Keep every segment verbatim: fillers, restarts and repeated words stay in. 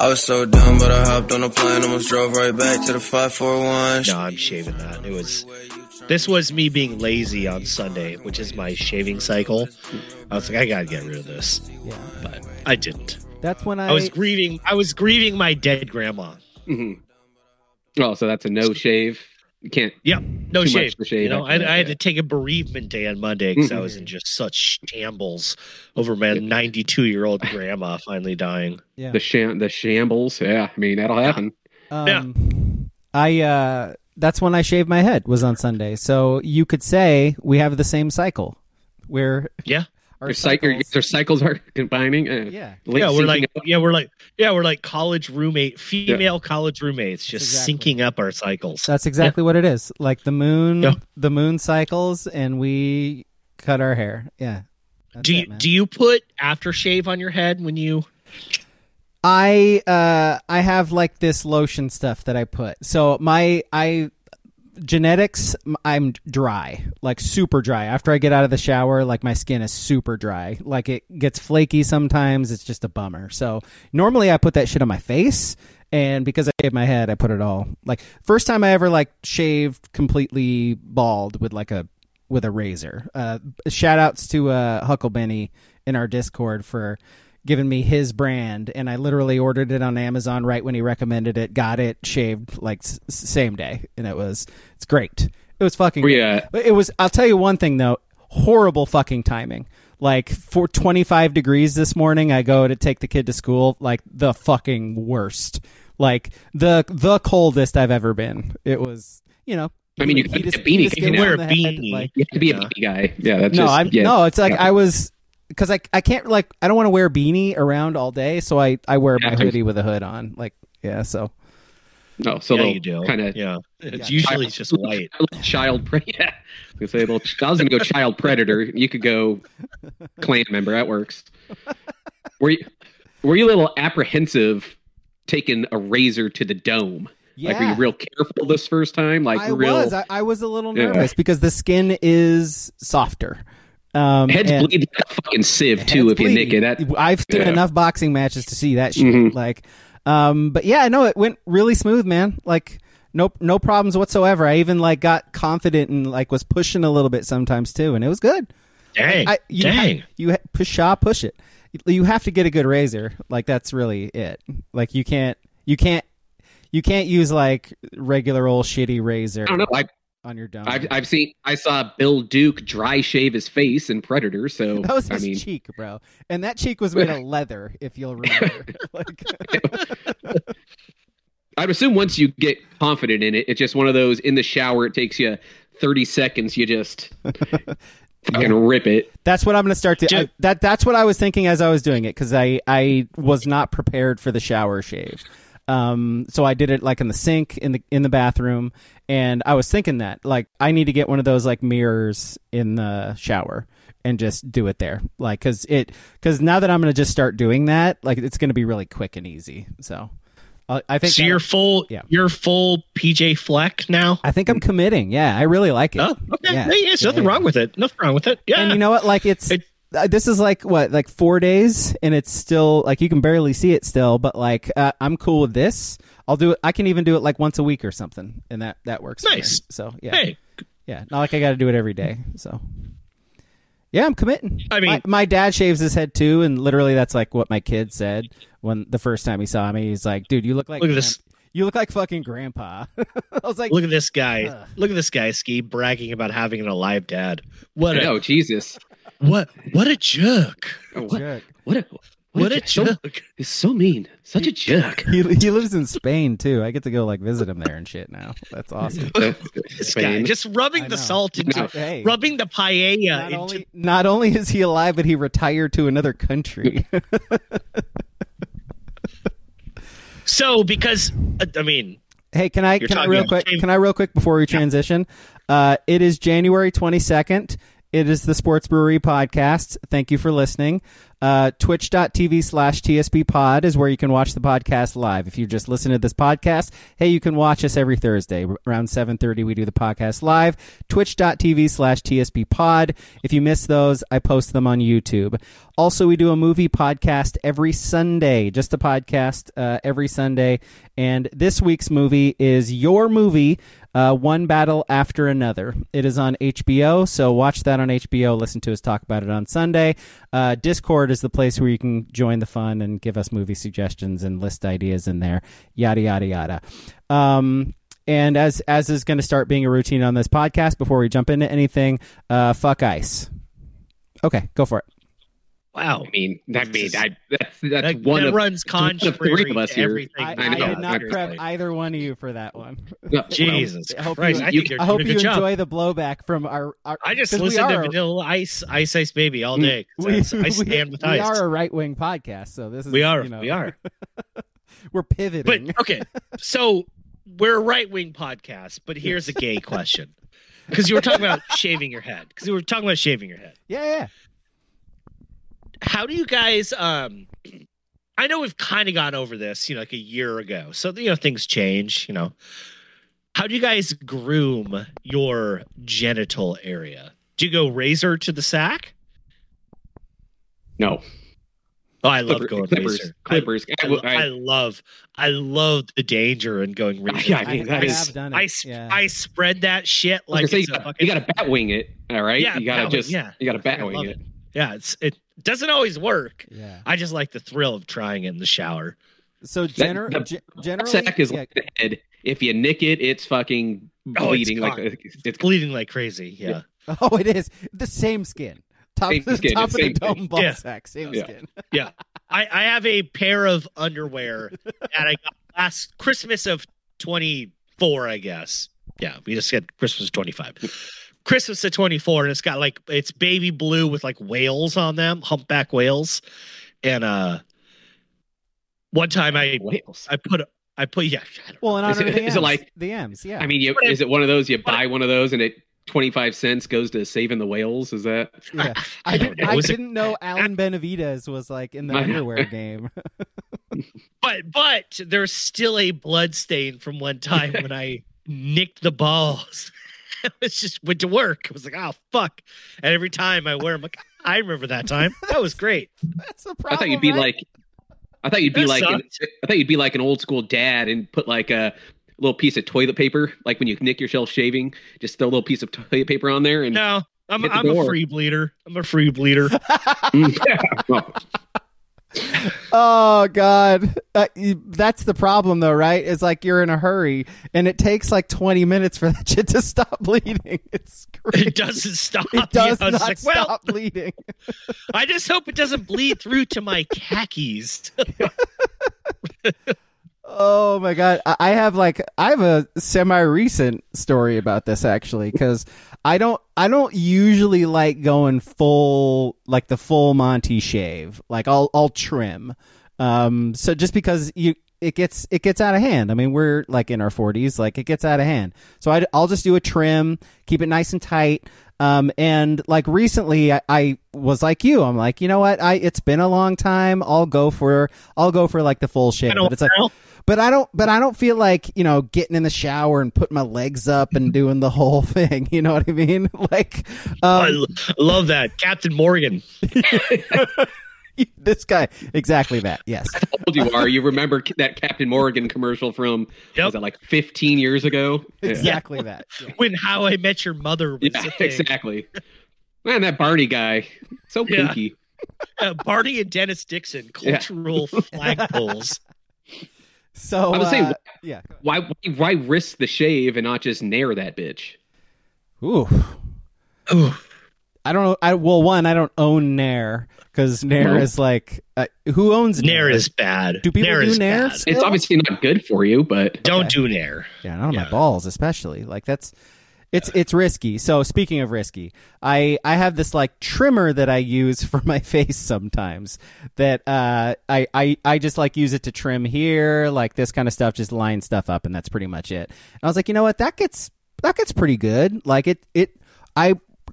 I was so dumb, but I hopped on a plane, almost drove right back to the five four one. No, I'm shaving that. It was. This was me being lazy on Sunday, which is my shaving cycle. I was like, I gotta get rid of this, Yeah. but I didn't. That's when I, I was grieving. I was grieving my dead grandma. Mm-hmm. Oh, so that's a no shave. You can't. Yep, no too shave. much to shave You know, I, after that, I had yeah. to take a bereavement day on Monday because Mhm. I was in just such shambles over my ninety-two-year-old grandma finally dying. yeah. The sham, the shambles. Yeah, I mean that'll happen. Um, Yeah. I uh that's when I shaved my head was on Sunday. So you could say we have the same cycle. Where Yeah. our Their, cycle, cycles, their cycles are combining. Uh, yeah. late Yeah, we're syncing like up. yeah, we're like yeah, we're like college roommate, female college roommates, just exactly. syncing up our cycles. That's exactly what it is. Like the moon Yeah. the moon cycles and we cut our hair. Yeah. That's do it, you man. do you put aftershave on your head when you? I uh I have like this lotion stuff that I put. So my I genetics I'm dry, like super dry. After I get out of the shower, like my skin is super dry. Like it gets flaky sometimes. It's just a bummer. So normally I put that shit on my face, and because I shaved my head, I put it all. Like first time I ever like shaved completely bald with like a with a razor. Uh shout outs to uh Hucklebenny in our Discord for giving me his brand, and I literally ordered it on Amazon right when he recommended it, got it, shaved like s- same day, and it was it's great. It was fucking Were great. ya- But it was, I'll tell you one thing though, horrible fucking timing. Like for twenty-five degrees this morning, I go to take the kid to school, like the fucking worst. Like the the coldest I've ever been. It was, you know, I mean, you he gotta just- get a beanie. he just You can gets wear on a the head, beanie. like- You have to be Yeah. a beanie guy. Yeah, that's no, just. I'm yeah. no. It's like Yeah. I was because I I can't like I don't want to wear a beanie around all day, so I I wear my Yeah. hoodie with a hood on. Like yeah, so No, so yeah, they'll you do. kind of Yeah, it's Yeah. usually it's just white. child pre- yeah. I was gonna say, little, I was gonna go child predator. You could go clan member. That works. Were you were you a little apprehensive taking a razor to the dome? Like, were you Yeah. real careful this first time? Like, I real was I, I was a little Yeah. nervous because the skin is softer. Um, heads and- bleed like a fucking sieve too Heads if you bleed. nick it. That I've seen yeah. enough boxing matches to see that shit. Mhm. Like, um, but yeah, no, it went really smooth, man. Like, no, no problems whatsoever. I even like got confident and like was pushing a little bit sometimes too, and it was good. Dang, I, you dang. Ha- you ha- push, ah, push it. You have to get a good razor. Like that's really it. Like you can't, you can't, you can't use like regular old shitty razor I don't know. I, on your dome. I've I've seen I saw Bill Duke dry shave his face in Predator. So that was I his mean, cheek, bro, and that cheek was made of leather. If you'll remember, like, I'd assume once you get confident in it, it's just one of those in the shower. It takes you thirty seconds. You just fucking rip it. that's what I'm gonna start to. Ju- I, that that's what I was thinking as I was doing it because I I was not prepared for the shower shave. Um, so I did it like in the sink in the in the bathroom, and I was thinking that like I need to get one of those like mirrors in the shower and just do it there, like because it because now that I'm gonna just start doing that, like it's gonna be really quick and easy. So uh, I think So that'll- you're full. yeah. You're full P J Fleck now. I think I'm committing. Yeah, I really like it. Oh, okay. Yeah. Hey, there's Yeah, nothing yeah. wrong with it. Nothing wrong with it. Yeah. And you know what? Like it's It- uh, this is like what like four days, and it's still like you can barely see it still. But like uh, I'm cool with this. I'll do it. I can even do it like once a week or something, and that that works. for me. Nice. So yeah, Hey, yeah. Not like I got to do it every day. So yeah, I'm committing. I mean- my, my dad shaves his head too, and literally that's like what my kid said when the first time he saw me. He's like, "Dude, you look like Look at this. You look like fucking grandpa." I was like, look at this guy. Ugh. Look at this guy, Ski, bragging about having an alive dad. What a No, Jesus. what what a jerk. Oh, what, jerk. what a What a so, jerk. He's so mean. Such a jerk. He he lives in Spain too. I get to go like visit him there and shit now. That's awesome. This guy just rubbing I the know. salt into No. Hey. rubbing the paella Not into only, not only is he alive, but he retired to another country. So because uh, I mean Hey, can I You're can I talking real about quick James- can I real quick before we transition? Uh, it is January twenty-second. It is the Sports Brewery podcast. Thank you for listening. Uh, Twitch.tv slash TSP pod is where you can watch the podcast live. If you just listen to this podcast, hey, you can watch us every Thursday. Around seven thirty, we do the podcast live. Twitch.tv slash TSP pod. If you miss those, I post them on YouTube. Also, we do a movie podcast every Sunday, just a podcast uh, every Sunday. And this week's movie is Your Movie, uh, One Battle After Another. It is on H B O, so watch that on H B O. Listen to us talk about it on Sunday. Uh, Discord is the place where you can join the fun and give us movie suggestions and list ideas in there, yada, yada, yada. Um, and as as is going to start being a routine on this podcast, before we jump into anything, uh, fuck ICE. Okay, go for it. Wow. I mean, that means I, that's, that's That, one that of runs contrary three of us to here. everything. I, I I, know, did not seriously. prep either one of you for that one. No, Jesus I hope Christ! you- I you- think you're I hope doing a you good job. enjoy the blowback from our. our I just 'cause we listen to are- Vanilla Ice, Ice Ice Baby all day. We, I stand with we Ice. are a right wing podcast, so this is we are. You know, We are. We're pivoting. But okay, so we're a right wing podcast. But here's a gay question, because you were talking about shaving your head. Because you were talking about shaving your head. yeah, yeah. How do you guys? Um, I know we've kind of gone over this, you know, like a year ago. So you know things change. You know, how do you guys groom your genital area? Do you go razor to the sack? No. Oh, I love Clipper- going clippers, razor. clippers. I, I, I love, I love the danger in going razor. Yeah, I mean, that I is- have done it. I, sp- yeah. I spread that shit I was like gonna say, it's you, a got, fucking, you got to bat wing it, all right? Yeah, you got to bat wing, just, yeah. you got to bat I wing love it. yeah. It's it doesn't always work. yeah. I just like the thrill of trying it in the shower. So gener- the- ge- generally, Sack is yeah, like the head. If you nick it, it's fucking Oh, it's bleeding. like gone. it's, it's Bleeding like crazy. Yeah. oh, it is the same skin. Top, Same skin, top of the same dome thing. ball Yeah. sack, same Yeah. skin. Yeah. I, I have a pair of underwear that I got last Christmas of twenty-four, I guess. Yeah, we just said Christmas of twenty-five. Christmas of twenty-four, and it's got like it's baby blue with like whales on them, humpback whales. And uh one time I Whales. I put I put yeah. I don't Well, in Is honor it- of the is M's, it like- the M's? Yeah. I mean, you, But is it one of those you but- buy one of those and it twenty-five cents goes to saving the whales? Is that? yeah. I I, don't did, know. I Was it- didn't know Alan Benavides was like in the My- underwear game. But but there's still a blood stain from one time when I nicked the balls. I was just went to work. I was like, oh fuck. And every time I wear them, like, I remember that time. That was great. That's the problem. I thought you'd be right? like, I thought you'd be That like, an, sucks. I thought you'd be like an old school dad and put like a little piece of toilet paper, like when you nick yourself shaving, just throw a little piece of toilet paper on there and. No, I'm Hit the I'm a door. free bleeder. I'm a free bleeder. Oh, Oh God, uh, you- that's the problem, though, right? It's like you're in a hurry, and it takes like twenty minutes for that shit to stop bleeding. It's crazy. It doesn't stop. It does You know, it's not like, well, stop bleeding. I just hope it doesn't bleed through to my khakis. Oh my God, I I have like I have a semi-recent story about this actually, because I don't I don't usually like going full like the full Monty shave. Like I'll I'll trim. Um, so just because you it gets it gets out of hand. I mean, we're like in our forties, like it gets out of hand. So I, I'll just do a trim, keep it nice and tight. Um, and like recently I, I was like you, I'm like, you know what? I, it's been a long time. I'll go for, I'll go for like the full shave. I don't But it's like, know. but I don't, but I don't feel like, you know, getting in the shower and putting my legs up and doing the whole thing. You know what I mean? Like, I um, l- love that. Captain Morgan. this guy, exactly that. Yes. how old you are? You remember that Captain Morgan commercial from Yep. was that like fifteen years ago? Yeah. Exactly that. Yeah. When How I Met Your Mother was Yeah, a thing. exactly. Man, that Barney guy, so Yeah. kooky. Uh, Barney and Dennis Dixon, cultural flagpoles. So, I was saying, uh, yeah. Why, why, why risk the shave and not just nair that bitch? Ooh. Ooh. I don't know. I well, one, I don't own Nair because Nair No. is like, uh, who owns Nair? Nair is bad. Do people Nair do is Nair? bad. Still? It's obviously not good for you, but Don't Okay. do Nair. Yeah, not on my Yeah. balls, especially. Like that's, it's it's risky. So speaking of risky, I I have this like trimmer that I use for my face sometimes. That uh I I I just like use it to trim here, like this kind of stuff, just line stuff up, and that's pretty much it. And I was like, you know what, that gets that gets pretty good. Like it it I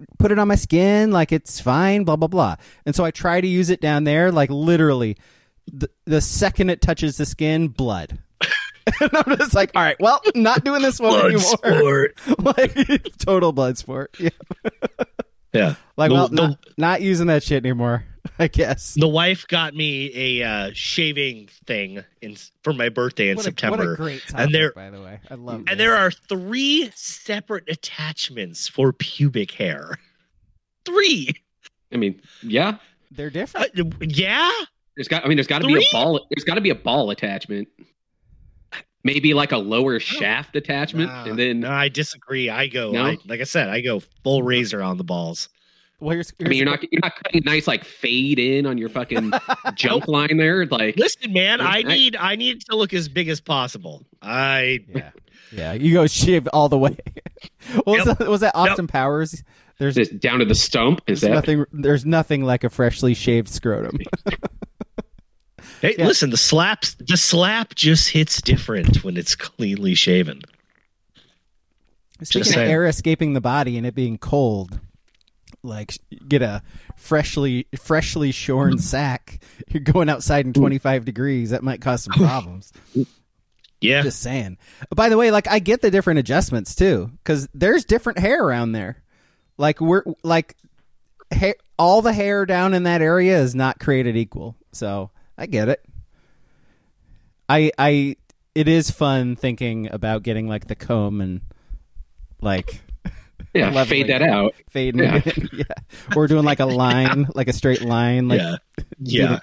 put it on my skin. Like, it's fine, blah, blah, blah. And so I try to use it down there, like literally the, the second it touches the skin, blood. And I'm just like, all right, well, not doing this one Blood anymore. sport. Like, total blood sport. Yeah. Yeah. Like, The- well, the- not, not using that shit anymore, I guess. The wife got me a uh, shaving thing in for my birthday in What a, September. what a great topic, And there- by the way. I love And this. there are three separate attachments for pubic hair. Three. I mean, yeah. They're Uh, different. yeah. There's got. I mean, there's got to be Three? a ball. There's got to be a ball attachment. Maybe like a lower shaft attachment, Nah, and then no, I disagree. I go, No? I, like I said, I go full razor on the balls. Well, here's, I mean, you're not you're not cutting a nice like fade in on your fucking jump line there. Like, Listen, man, I I- need I need it to look as big as possible. I Yeah. Yeah. You go shave all the way. What was, Yep. that, was that Austin Powers? There's, just down to the stump. Is there's that? nothing. There's nothing like a freshly shaved scrotum. hey, Yeah. listen, the slaps the slap just hits different when it's cleanly shaven. Speaking of saying. air escaping the body and it being cold, like get a freshly freshly shorn sack. You're going outside in twenty-five degrees. That might cause some problems. Yeah. Just saying. By the way, like I get the different adjustments too, because there's different hair around there. Like we're like, hair, all the hair down in that area is not created equal. So I get it. I I it is fun thinking about getting like the comb and like Yeah, leveling fade that it, out. fading Yeah. it in. Yeah. Or doing like a line, like a straight line. Like yeah. Yeah.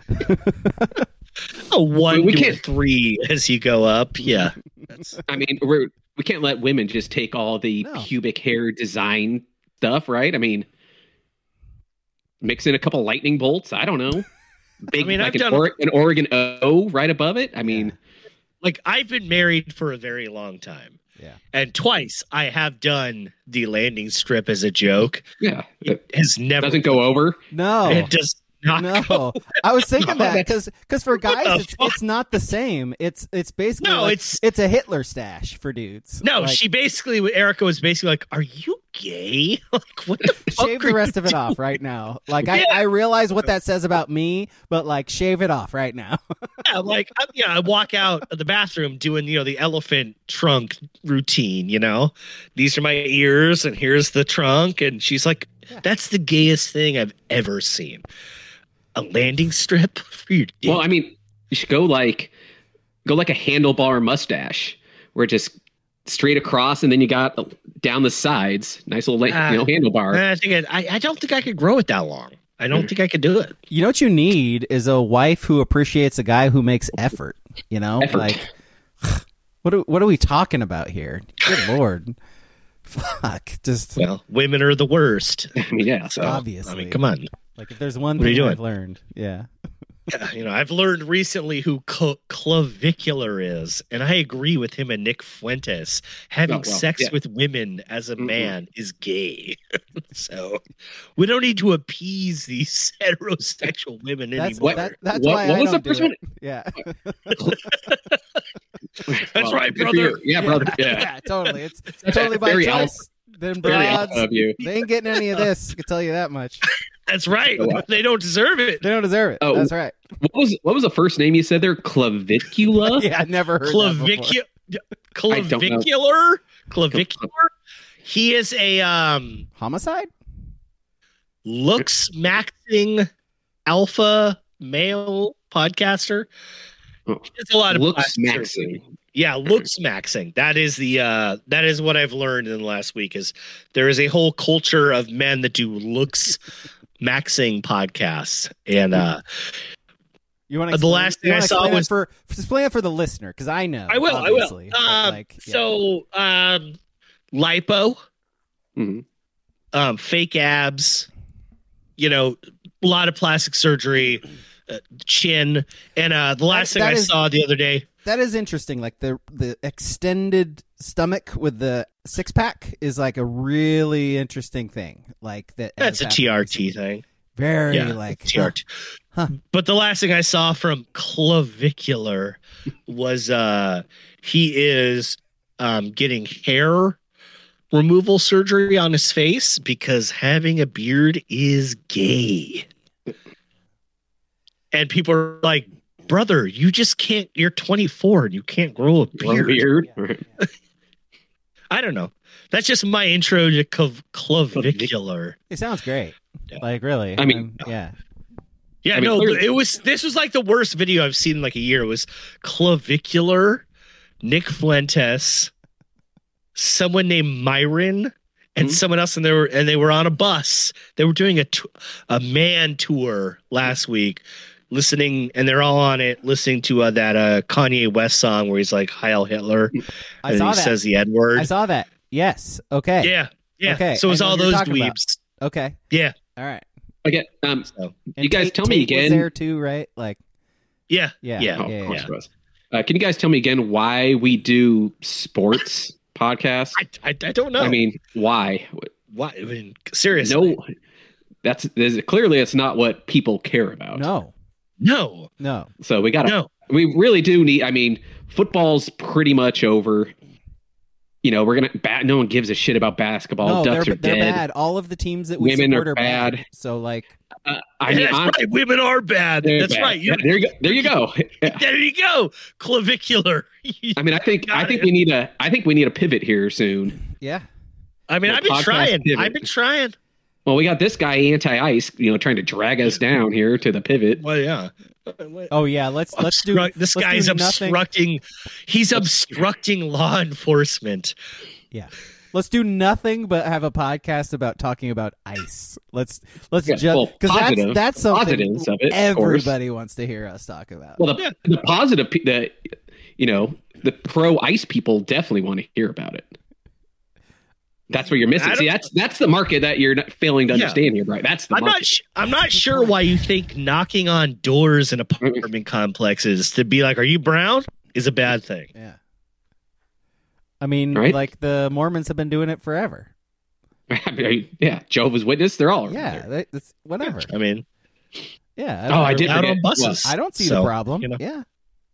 a one We to a can't- three as you go up. Yeah. That's I mean, we're we can't let women just take all the No. pubic hair design stuff, right? I mean, mix in a couple lightning bolts. I don't know. Big, I mean, like I've an, done- or, an Oregon O right above it. I mean, like I've been married for a very long time. Yeah. And twice I have done the landing strip as a joke. yeah, it It has never doesn't go over. no. It does not No, go. I was thinking No, that that's- because for guys the it's, fuck? it's not the same. It's it's basically No, like- it's- it's a Hitler stash for dudes. No, Like, she basically Erica was basically like, "Are you gay? Like what the fuck shave are the rest you of it doing?" off right now. Like I, Yeah. I realize what that says about me, but like shave it off right now. Yeah, like I, yeah, I walk out of the bathroom doing you know the elephant trunk routine. You know, these are my ears, and here's the trunk, and she's like, "That's the gayest thing I've ever seen." A landing strip for your dick. Well, I mean, you should go like go like a handlebar mustache, where it just straight across, and then you got down the sides, nice little la- Ah. you know handlebar. I think I, I don't think I could grow it that long. I don't think I could do it. You know what you need is a wife who appreciates a guy who makes effort. You know, Effort. like what are, what are we talking about here? Good lord, fuck, just Well, women are the worst. I mean, yeah. So Obviously. I mean, come on. like if there's one What are you thing doing? I've learned, yeah. Yeah, you know, I've learned recently who cl- clavicular is, and I agree with him and Nick Fuentes. Having Oh, well, sex yeah. with women as a Mhm. man is gay. So we don't need to appease these heterosexual women That's anymore. that, that's What- why what I was the don't do first it. one? Yeah. That's right, good for brother. you. Yeah, brother. Yeah. yeah, totally. It's That's totally by very choice. Then Very broads, alpha of you. they ain't getting any of this. I can tell you that much. That's right. Oh, wow. They don't deserve it. They don't deserve it. Oh. That's right. What was what was the first name you said there? Clavicula. Yeah, I never heard that before. Clavicu- I don't know. clavicular? Clavicular? He is a um Homicide? looks maxing alpha male podcaster. Oh. It's a lot of Looks plastic maxing. surgery. Yeah, looks maxing. That is the uh that is what I've learned in the last week is there is a whole culture of men that do looks maxing podcasts. And uh You want Uh, to the last thing I saw was- for explain it for the listener because I know. I will, obviously, I will. but, Um, like, yeah. so um lipo, Mhm. um fake abs, you know, a lot of plastic surgery, uh, chin, and uh the last That- thing that I is- saw the other day. that is interesting. Like the the extended stomach with the six pack is like a really interesting thing. Like that. That's a has T R happened T thing. Very Yeah, like T R T. Huh. But the last thing I saw from clavicular was uh he is um getting hair removal surgery on his face because having a beard is gay. And people are like, brother, you just can't, you're twenty-four and you can't grow a beard. Beard. Yeah. I don't know. That's just my intro to clav- clavicular. It sounds great. Yeah. Like really. I mean- um, yeah. Yeah, I mean, no, clearly- it was, this was like the worst video I've seen in like a year. It was clavicular, Nick Fuentes, someone named Myron, and Mhm. someone else, and they were and they were on a bus. They were doing a t- a man tour last week, listening, and they're all on it, listening to uh, that uh, Kanye West song where he's like Heil Hitler, I and saw he that. says the N word. I saw that. Yes. Okay. Yeah, yeah. Okay, So it was I know all what you're those talking about. dweebs. Okay. Yeah. All right. Okay. Um, So And You guys Tate- tell me Tate was again- there too, right? Like yeah, yeah. yeah. oh, yeah, of course yeah. it was. Uh, can you guys tell me again why we do sports podcasts? I, I I don't know. I mean, why? why? I mean, seriously, No, that's there's, clearly it's not what people care about. No. no, No. So we got to. no. We really do need. I mean, football's pretty much over. You know, we're gonna. Bat, no one gives a shit about basketball. No, Ducks they're, are they're dead. bad. All of the teams that we Women support are are bad. bad. So like Uh, I Yeah, mean, that's I'm- right. Women are bad. they're That's bad. right. You, Yeah, there you go. There you go. Yeah. there you go. Clavicular. I mean, I think Got I think it. we need a. I think we need a pivot here soon. yeah. I mean, The I've been podcast trying. pivot. I've been trying. Well, we got this guy anti-ice, you know, trying to drag us down here to the pivot. Well, yeah. Oh yeah, let's let's do Obstruct- this let's guy's do nothing. obstructing. He's obstructing law enforcement. Yeah. Let's do nothing but have a podcast about talking about ice. Let's let's Yeah, just well, because that's positive- that's something positives of it, of course. everybody wants to hear us talk about. Well, the, the positive, pe- the you know, the pro-ice people definitely want to hear about it. That's what you're missing. I See, don't- that's that's the market that you're not failing to Yeah. understand here, right? That's the I'm market. not. Sh- I'm not sure why you think knocking on doors in apartment complexes to be like, "Are you brown?" is a bad thing. yeah. I mean, Right? like the Mormons have been doing it forever. I mean, yeah, Jehovah's Witness, they're all around Yeah, there. they, it's whatever. I mean, Yeah. Oh, I did out forget. on buses. I don't see So, the problem. you know. Yeah.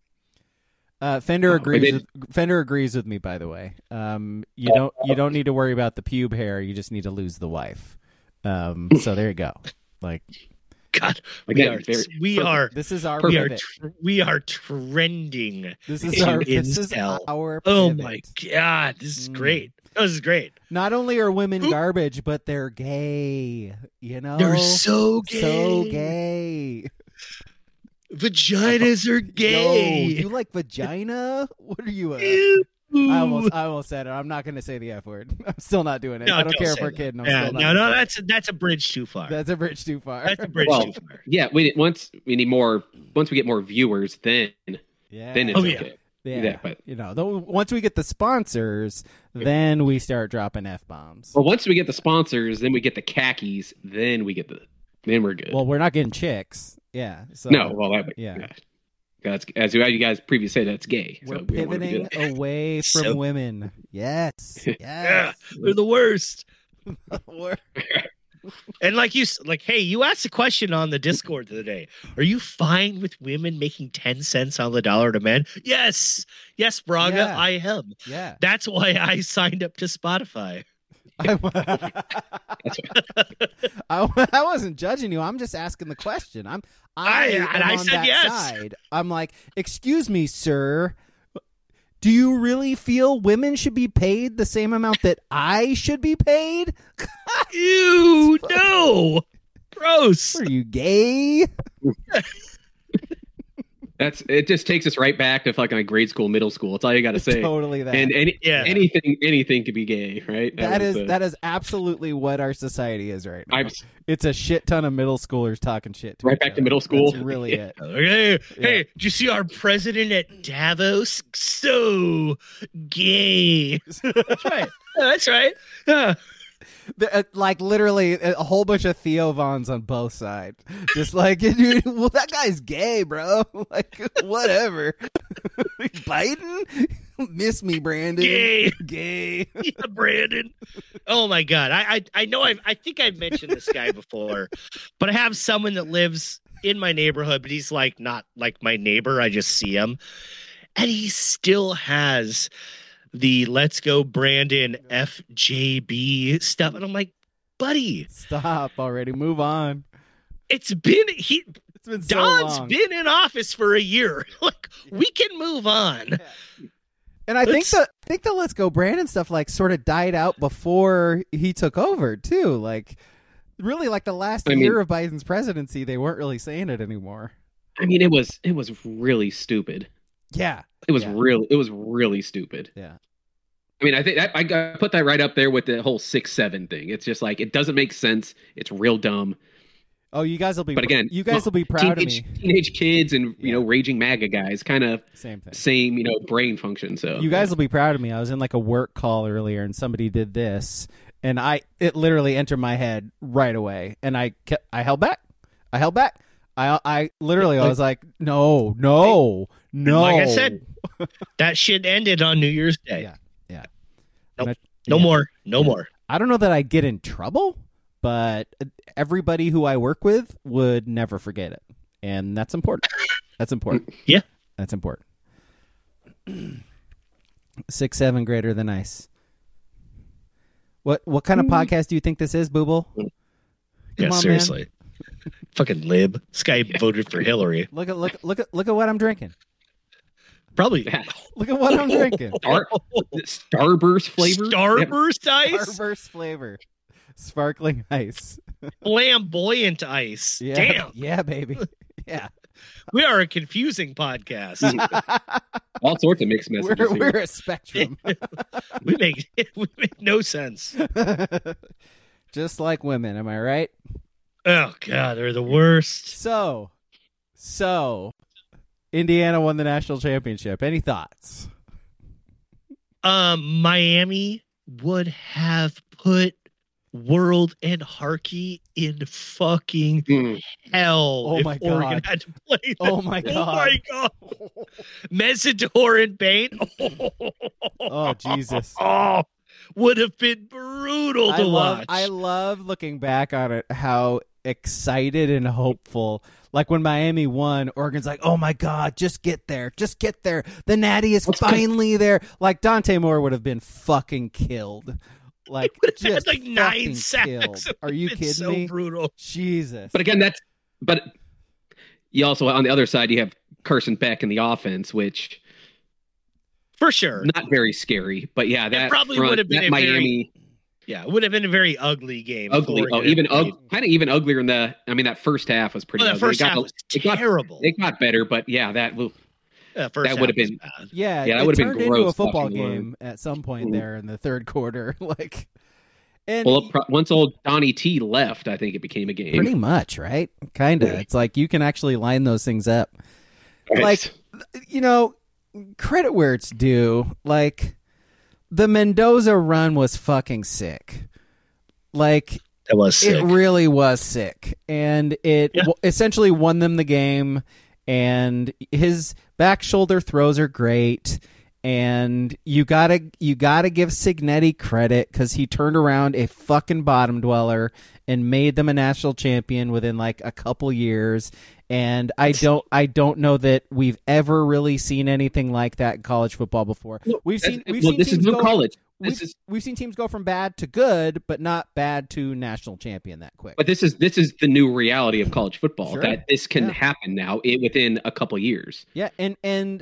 Uh, Fender Oh, agrees. they- With, Fender agrees with me. By the way, um, you don't you don't need to worry about the pube hair. You just need to lose the wife. Um, so there you go. Like God, we Again, are. very- we perfect. are. this is our We are. pivot. Tr- we are trending. This is into our. This is incel. our. Oh pivot. my God, this is Mm. great. This is great. Not only are women garbage, but they're gay. You know, They're so gay. so gay. Vaginas are Yo, gay. you like vagina? What are you? Uh, Ew. I almost, I almost said it. I'm not going to say the F word. I'm still not doing it. No, I don't don't care if say we're that. kidding. I'm Yeah, still not no, gonna no, say it. that's a, that's a bridge too far. That's a bridge too far. That's a bridge Well, too far. Yeah, we once we need more. Once we get more viewers, then yeah. then it's Oh, yeah. okay. yeah. yeah, but- you know, though, once we get the sponsors, then we start dropping f bombs. Well, once we get the sponsors, then we get the khakis, then we get the then we're good. Well, we're not getting chicks. Yeah. So no, well that yeah. yeah. That's as you guys previously said, that's gay. we're so we don't wanna do pivoting that. away from So- women. Yes. Yeah, Yes. they're the worst. We're- And like you, s- like, hey, you asked a question on the Discord the other day. Are you fine with women making ten cents on the dollar to men? Yes, yes, Braga, Yeah. I am. yeah. That's why I signed up to Spotify. I, I, I wasn't judging you. I'm just asking the question. I'm I, I- am and I on said that yes. side. I'm like, excuse me, sir. Do you really feel women should be paid the same amount that I should be paid? Ew, no, gross. Are you gay? That's it. Just takes us right back to fucking like grade school, middle school. It's all you got to say. Totally that. And any Yeah. anything anything could be gay, right? that was is the- that is absolutely what our society is right now. I'm It's a shit ton of middle schoolers talking shit. To Right each back to other. middle school. That's really it. Hey, hey, did you see our president at Davos? So gay. That's right. That's right. Yeah. The- uh, like literally a a whole bunch of Theo Vons on both sides. Just like, dude, well, that guy's gay, bro. Like, whatever. Biden? Miss me, Brandon. Gay. Gay. Yeah, Brandon. Oh my God. I I, I know I've I think I've mentioned this guy before, but I have someone that lives in my neighborhood, but he's like not like my neighbor. I just see him. And he still has the Let's Go Brandon F J B stuff. And I'm like, buddy, Stop already. Move on. it's been he It's been so Don's long. been in office for a year. Like, we can move on. And I think Let's- the I think the Let's Go Brandon stuff like sort of died out before he took over too. Like really like the last I mean- year of Biden's presidency, they weren't really saying it anymore. I mean, it was it was really stupid. Yeah. It was Yeah. real. It was really stupid. Yeah. I mean, I think that, I got, put that right up there with the whole six seven thing. It's just like it doesn't make sense. It's real dumb. Oh, you guys will be But again, you guys will be proud teenage, of me. teenage kids and you Yeah. know raging MAGA guys, kind of Same thing. same you know brain function. So You guys will be proud of me. I was in like a work call earlier and somebody did this and I it literally entered my head right away and I kept I held back. I held back. I I literally I was like, "No, no, no." Like I said, that shit ended on New Year's Day. Yeah. Yeah. Nope. And I- No yeah. more. No Yeah. more. I don't know that I get in trouble, but everybody who I work with would never forget it. And that's important. That's important. Yeah. That's important. Six, seven greater than ice. What what kind of podcast do you think this is, Booble? Come Yeah, on, man. seriously. Fucking lib. This guy voted for Hillary. Look at look look at look at what I'm drinking. Probably Look at what I'm drinking. Star, Starburst flavor. Starburst ice, Starburst flavor. Sparkling ice. flamboyant ice. Yeah. Damn, Yeah, baby. Yeah. we are a confusing podcast. All sorts of mixed we're messages. here. we're a spectrum. we make we make no sense. Just like women, am I right? Oh god, they're the worst. So, so Indiana won the national championship. Any thoughts? Um, Miami would have put World and Harkey in fucking Mm. hell Oh if my Oregon God. had to play them. Oh my Oh god! my god! Mesidor and Bain. Oh, Jesus. Oh, would have been brutal I to love, watch. I love looking back on it. How excited and hopeful. Like when Miami won, Oregon's like, "Oh my god, just get there, just get there. The Natty is Let's go." finally there." Like Dante Moore would have been fucking killed. Like would have just had like nine fucking sacks. killed. It Are would you have kidding been so me? brutal. Jesus. But again, that's but you also on the other side you have Carson Beck in the offense, which For sure. not very scary. But yeah, that probably front, would have been that a very Miami Yeah, it would have been a very ugly game. if ugly. Oregon Oh, had even played. ug- kind of even uglier in the. I mean, that first half was pretty. Well, that ugly. first It got half a- was it got- terrible. It got better, but yeah, that will. Yeah, first that half would have was been- bad. Yeah, Yeah, that it would've been turned into a gross football watching one. game at some point Mhm. there in the third quarter. Like, and Well, pro- once old Donnie T left, I think it became a game. pretty much, right? Kind of. Yeah. It's like you can actually line those things up. Right. Like, you know, credit where it's due. Like, the Mendoza run was fucking sick. Like, That was sick. it really was sick, and it Yeah. w- essentially won them the game. And his back shoulder throws are great, and you gotta you gotta give Signetti credit because he turned around a fucking bottom dweller and made them a national champion within like a couple years. And I don't I don't know that we've ever really seen anything like that in college football before. We've seen That's- we've well, seen this is teams no go, college. We've, This is we've seen teams go from bad to good, but not bad to national champion that quick. but this is this is the new reality of college football Sure. that this can Yeah. happen now it, within a couple years. Yeah, and and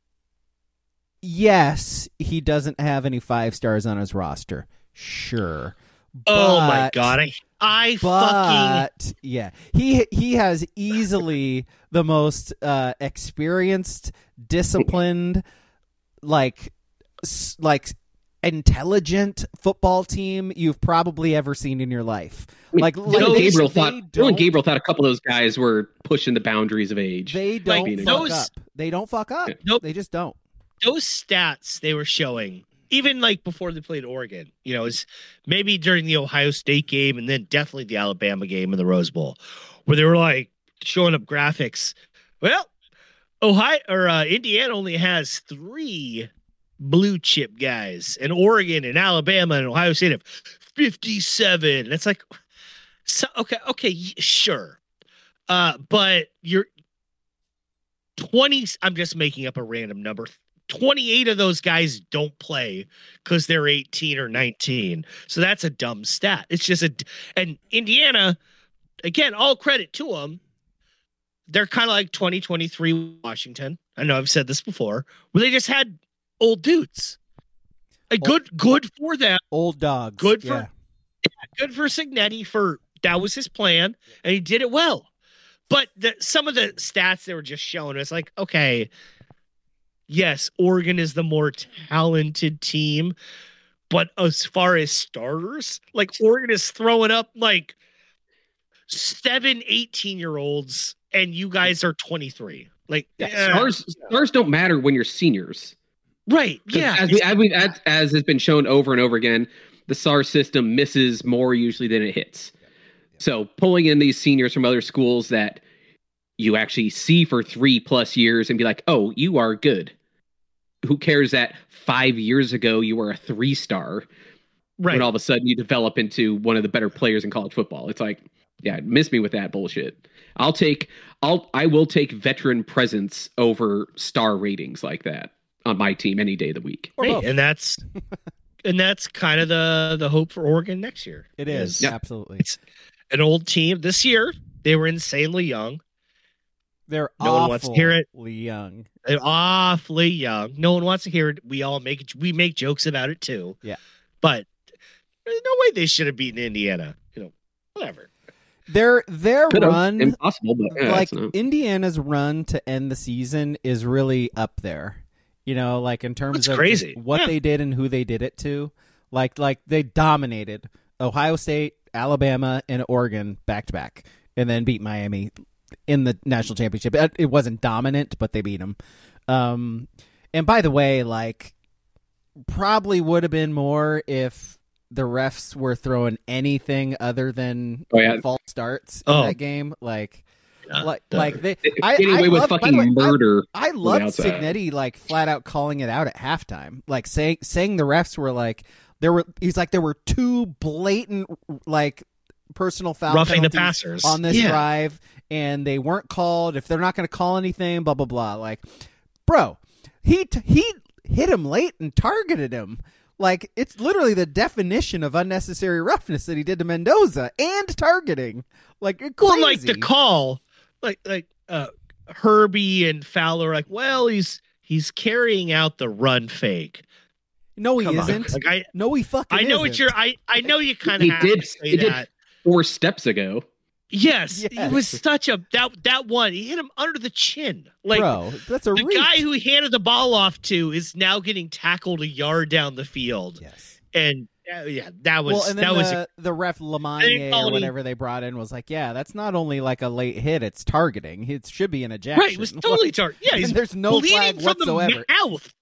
yes, he doesn't have any five stars on his roster. Sure. oh my But- god, I I fucking But yeah, he he has easily the most uh, experienced, disciplined, like s- like intelligent football team you've probably ever seen in your life. I mean, Like, Dylan like they- Gabriel they thought don't- Dylan Gabriel thought a couple of those guys were pushing the boundaries of age. They Like, don't fuck those- up. They don't fuck up. Nope. They just don't. those stats they were showing, even like before they played Oregon, you know, is maybe during the Ohio State game and then definitely the Alabama game in the Rose Bowl, where they were like showing up graphics. Well, Ohio or uh, Indiana only has three blue chip guys, and Oregon and Alabama and Ohio State have fifty-seven. And it's like, so okay, okay, y- sure, uh, but you're twenty. I'm just making up a random number. twenty-eight of those guys don't play because they're eighteen or nineteen. So that's a dumb stat. It's just a, and Indiana, again, all credit to them. They're kind of like twenty twenty-three Washington. I know I've said this before, where they just had old dudes. A good, good for them. Old dogs. Good for, yeah. yeah, good for Cignetti for that was his plan, and he did it well. But the, some of the stats they were just showing us, like, okay, yes, Oregon is the more talented team, but as far as starters, like Oregon is throwing up like seven eighteen-year-olds, and you guys are twenty-three. Like Yeah, eh. stars, stars don't matter when you're seniors. Right. 'Cause Yeah. As, we, as, we, as, as has been shown over and over again, the S A R system misses more usually than it hits. So pulling in these seniors from other schools that you actually see for three plus years and be like, oh, you are good. Who cares that five years ago you were a three star? Right. When all of a sudden you develop into one of the better players in college football. It's like, yeah, miss me with that bullshit. I'll take, I'll, I will take veteran presence over star ratings like that on my team any day of the week. Or Hey, both. and that's and that's kind of the the hope for Oregon next year. It is. is Yeah. Absolutely. It's an old team. This year they were insanely young. They're No one wants to hear it. awfully young. They're awfully young. No one wants to hear it. We all make it. We make jokes about it too. Yeah. But there's no way they should have beaten Indiana. You know, whatever. Their their Could've. run, Impossible, but yeah, like it's not. Indiana's run to end the season, is really up there. You know, like in terms That's of crazy. just what Yeah. they did and who they did it to. Like like they dominated Ohio State, Alabama, and Oregon back to back, and then beat Miami in the national championship. It it wasn't dominant, but they beat them. Um, and by the way, like probably would have been more if the refs were throwing anything other than Oh, yeah. false starts in Oh. that game. Like, Yeah, like, the- like they. It's I, getting I away with love- by the fucking way, I- murder. I the loved outside. Cignetti like flat out calling it out at halftime, like saying saying the refs were like there were. He's like there were two blatant like personal foul Roughing the penalties passers on this Yeah. drive, and they weren't called. If they're not going to call anything, blah blah blah. Like, bro, he t- he hit him late and targeted him. Like, it's literally the definition of unnecessary roughness that he did to Mendoza and targeting. Like, crazy. Well, like the call, like like uh, Herbie and Fowler, are like, well, he's he's carrying out the run fake. No, he Come on. isn't. Like I, No, he fucking I know isn't. what you're. I I know you kind of He have did- to say he did that. Four steps ago. Yes, Yes. it was such a that that one. He hit him under the chin. Like Bro, that's a the reach. guy who he handed the ball off to is now getting tackled a yard down the field. Yes. And uh, yeah, that was Well, and then that the, was a, the ref They Lamagna call or me- whatever they brought in was like, yeah, that's not only like a late hit, it's targeting. It should be an ejection. right. It was totally tar- Yeah, And he's there's no bleeding flag from whatsoever. the mouth.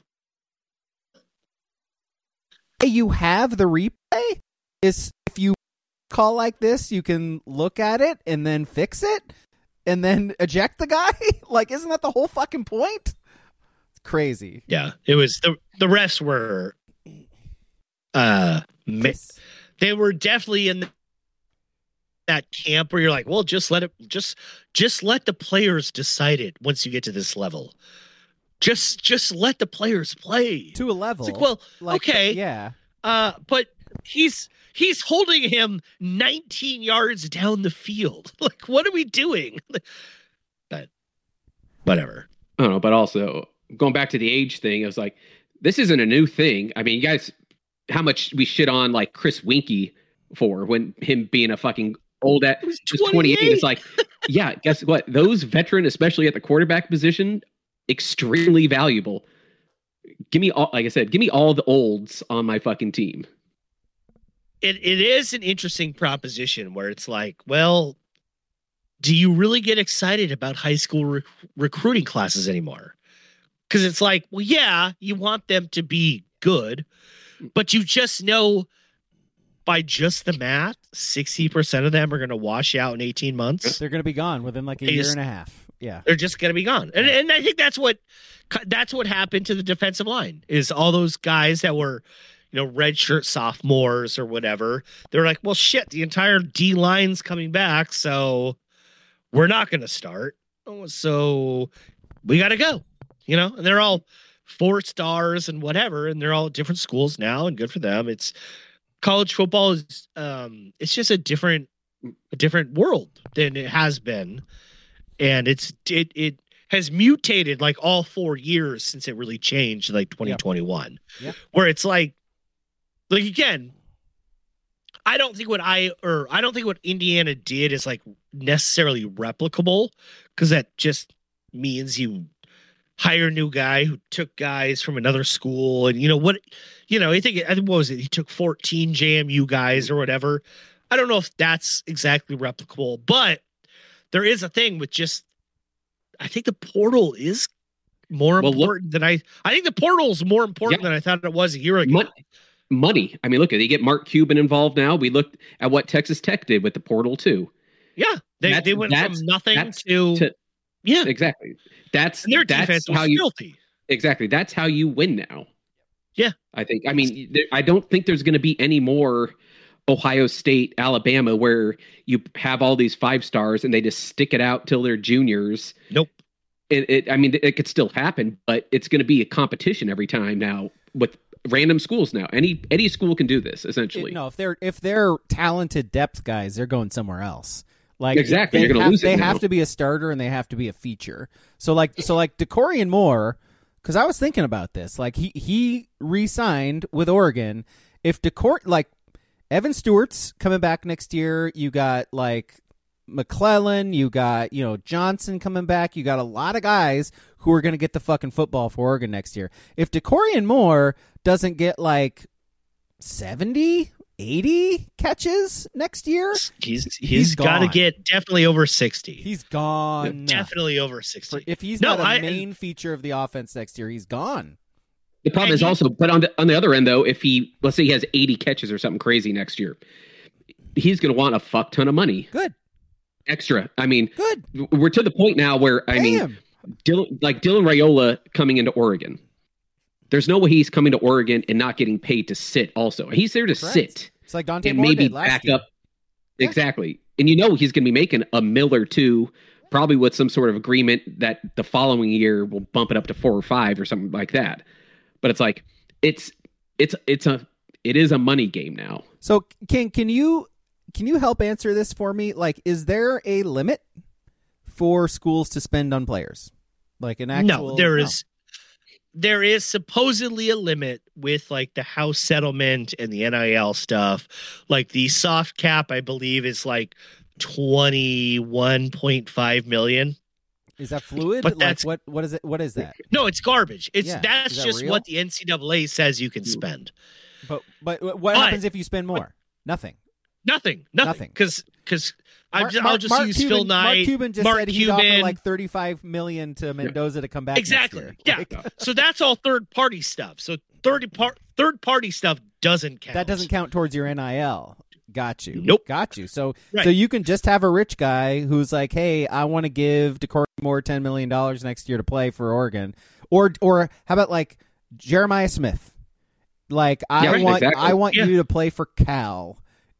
Hey, you have the replay. Is if you call like this, you can look at it and then fix it and then eject the guy. Like, isn't that the whole fucking point? It's crazy. Yeah, it was the the refs were, uh, ma- Yes. they were definitely in the, that camp where you're like, well, just let it, just just let the players decide it. Once you get to this level, just just let the players play. To a level. It's like, well, Like, okay, Yeah. uh, but he's he's holding him nineteen yards down the field. Like, what are we doing? But whatever. I don't know, but also going back to the age thing, it was like, this isn't a new thing. I mean, you guys, how much we shit on like Chris Winkie for when him being a fucking old at He was just twenty-eight. twenty-eight. It's like, yeah, guess what? Those veteran, especially at the quarterback position, extremely valuable. Give me all, like I said, give me all the olds on my fucking team. It it is an interesting proposition where it's like, well, do you really get excited about high school rec- recruiting classes anymore? Because it's like, well, yeah, you want them to be good, but you just know by just the math, sixty percent of them are going to wash out in eighteen months. They're going to be gone within like a They year just- and a half. Yeah. They're just going to be gone. And and I think that's what that's what happened to the defensive line is all those guys that were, you know, redshirt sophomores or whatever. They're like, well, shit, the entire D line's coming back, so we're not going to start. Oh, so we got to go, you know. And they're all four stars and whatever, and they're all at different schools now, and good for them. It's college football is um, it's just a different a different world than it has been, and it's it it has mutated like all four years since it really changed, like twenty twenty-one, Yep. where it's like like again. I don't think what I or I don't think what Indiana did is like necessarily replicable, because that just means you hire a new guy who took guys from another school, and you know what, you know, I think I think what was it? He took fourteen J M U guys or whatever. I don't know if that's exactly replicable, but there is a thing with just. I think the portal is more Well, important look, than I. I think the portal is more important Yeah. than I thought it was a year ago. Mon- money. I mean, look, they get Mark Cuban involved now. We looked at what Texas Tech did with the portal too. Yeah, they That's- they went from that's- nothing that's to, to- yeah, Exactly. That's and their that's defense was how you filthy. exactly. That's how you win now. Yeah. I think. I mean, there, I don't think there's going to be any more Ohio State, Alabama, where you have all these five stars and they just stick it out till they're juniors. Nope. It, it I mean, it could still happen, but it's going to be a competition every time now with random schools. Now, any any school can do this essentially. It- no, if they're if they're talented depth guys, they're going somewhere else. Like Exactly, they you're gonna have, lose it They now. have to be a starter and they have to be a feature. So like so like DeCorian Moore, because I was thinking about this. Like he he re-signed with Oregon. If DeCor like Evan Stewart's coming back next year, you got like McClellan, you got you know Johnson coming back. You got a lot of guys who are going to get the fucking football for Oregon next year. If DeCorian Moore doesn't get like seventy, eighty catches next year, He's he's, He's got to gone. get definitely over sixty. he's gone. definitely over sixty. For- if he's No, not a I- main feature of the offense next year, he's gone. The problem And is he- also, but on the on the other end though, if he let's say he has eighty catches or something crazy next year, he's going to want a fuck ton of money Good, extra. I mean, good. we're to the point now where I Pay mean, him. Dylan, like Dylan Raiola coming into Oregon. There's no way he's coming to Oregon and not getting paid to sit. Also, he's there to Correct. sit It's like Dante and Moore maybe did last back year. up. Exactly, and you know he's going to be making a mill or two, probably with some sort of agreement that the following year will bump it up to four or five or something like that. But it's like it's it's it's a it is a money game now. So can can you can you help answer this for me? Like, is there a limit for schools to spend on players? Like an actual no, there is there is supposedly a limit with like the house settlement and the N I L stuff. Like the soft cap, I believe, is like twenty-one point five million. Is that fluid? But like that's- what what is it? What is that? No, it's garbage. It's Yeah, that's is that just real? what the N C double A says you can spend. But but what But- happens if you spend more? Nothing. Nothing, nothing, Nothing. because because Mar- I'll Mar- just Mark use Cuban, Phil Knight. Mark Cuban just Mark said he'd offer Cuban. like thirty-five million to Mendoza to come back. Exactly. Next Yeah. year. Like, So that's all third party stuff. So third part third party stuff doesn't count. that doesn't count towards your N I L. Got you. Nope. Got you. So Right. so you can just have a rich guy who's like, hey, I want to give DeCory Moore ten million dollars next year to play for Oregon, or or how about like Jeremiah Smith? Like I Yeah, right, want exactly. I want Yeah. you to play for Cal,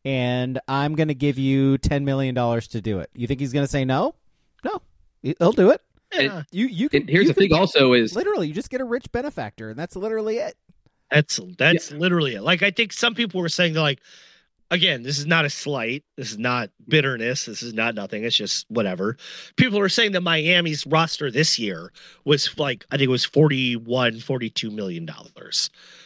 and I'm going to give you ten million dollars to do it. You think he's going to say no? No, he'll do it. Yeah, You you can. And here's you the thing can- also is literally, you just get a rich benefactor, and that's literally it. that's that's literally it. Like I think some people were saying they're like, again, this is not a slight. This is not bitterness. This is not nothing. It's just whatever. People are saying that Miami's roster this year was like, I think it was forty-one, forty-two million dollars.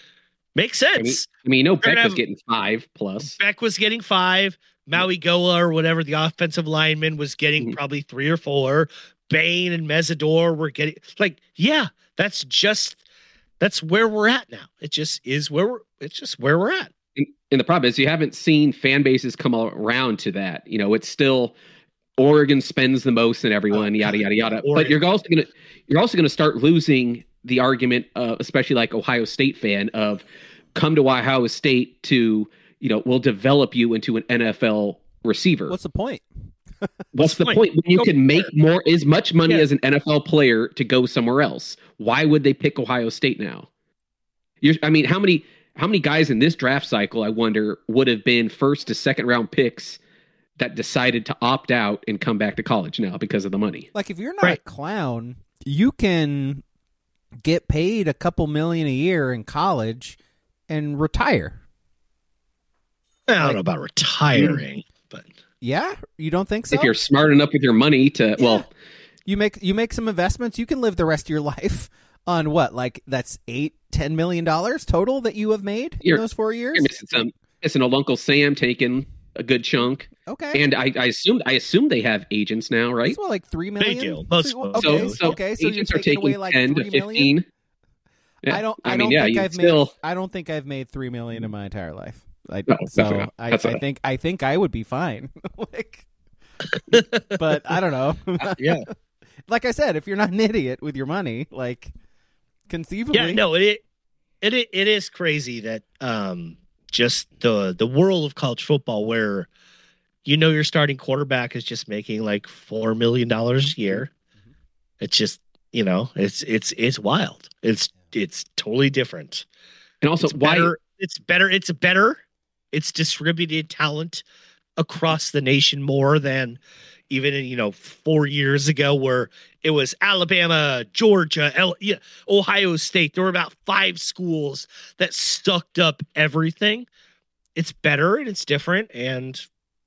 Makes I mean, sense. I mean, you know, They're Beck gonna was have- getting five plus. Beck was getting five. Maui Goa or whatever, the offensive lineman, was getting Mhm. probably three or four. Bain and Mesidor were getting like, yeah, that's just that's where we're at now. It just is where we're it's just where we're at. And, and the problem is you haven't seen fan bases come around to that. You know, it's still Oregon spends the most than everyone, Oh, yada yada yada. Oregon. But you're also gonna you're also gonna start losing the argument, uh, especially like Ohio State fan of come to Ohio State to you know we'll develop you into an N F L receiver. What's the point? What's the point? point when you Go can for make it. more as much money Yeah. as an N F L player to go somewhere else? Why would they pick Ohio State now? You're, I mean, how many how many guys in this draft cycle, I wonder, would have been first to second round picks that decided to opt out and come back to college now because of the money? Like if you're not Right. a clown, you can get paid a couple million a year in college and retire. I don't Like- know about retiring, but Yeah, you don't think so? If you're smart enough with your money to, Yeah. well, you make you make some investments, you can live the rest of your life on what? Like that's eight, ten million dollars total that you have made You're- in those four years. you're missing some, missing old Uncle Sam taking a good chunk. Okay, And I, I assume I assume they have agents now, right? It's well, like three million. do. Most So- of them okay, do. So, so okay, so you're agents are taking taking away like ten three to million. fifteen. Yeah. I don't. I, I don't mean, yeah, think you I've still. made. I don't think I've made three million in my entire life. I, No, definitely so not. I, That's I not. think I think I would be fine. like, but I don't know. yeah, Like I said, if you're not an idiot with your money, like conceivably, yeah, no, it it it, it is crazy that um just the the world of college football where you know your starting quarterback is just making like four million dollars a year. Mm-hmm. It's just you know it's it's it's wild. It's it's totally different. And also, It's why? better. It's better. It's better. It's distributed talent across the nation more than even you know four years ago, where it was Alabama, Georgia, L- yeah, Ohio State. There were about five schools that sucked up everything. It's better and it's different, and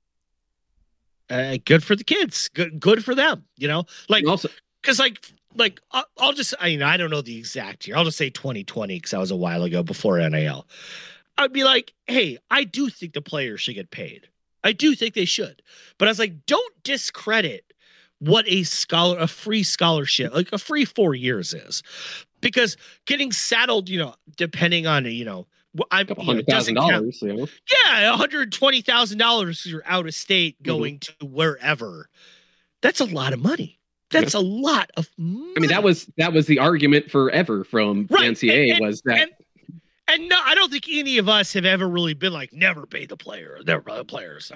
uh, good for the kids. Good, good for them. You know, like And also, because like like I'll, I'll just I mean I don't know the exact year. I'll just say twenty twenty because that was a while ago before N A L. I'd be like, hey, I do think the players should get paid. I do think they should, but I was like, don't discredit what a scholar, a free scholarship, like a free four years is, because getting saddled, you know, depending on you know, wh- I'm a couple you know, hundred thousand doesn't count- dollars. You know? yeah, one hundred twenty thousand dollars because you're out of state going to wherever. That's a lot of money. That's a lot of money. I mean, that was that was the argument forever from the Right, N C A A and- was that and, and no, I don't think any of us have ever really been like, never pay the player, never pay the players.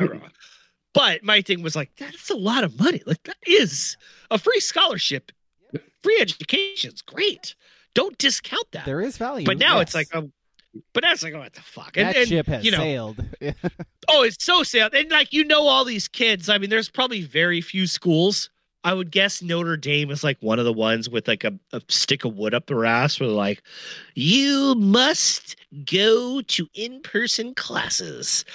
But my thing was like, that's a lot of money. Like that is a free scholarship, free education is great. Don't discount that. there is value. but now yes. it's like, um, but now it's like, oh, what the fuck? And, that and, ship has you know, sailed. oh, it's so sad. And like, you know, all these kids, I mean, there's probably very few schools. I would guess Notre Dame is like one of the ones with like a, a stick of wood up their ass where they're like, you must go to in-person classes.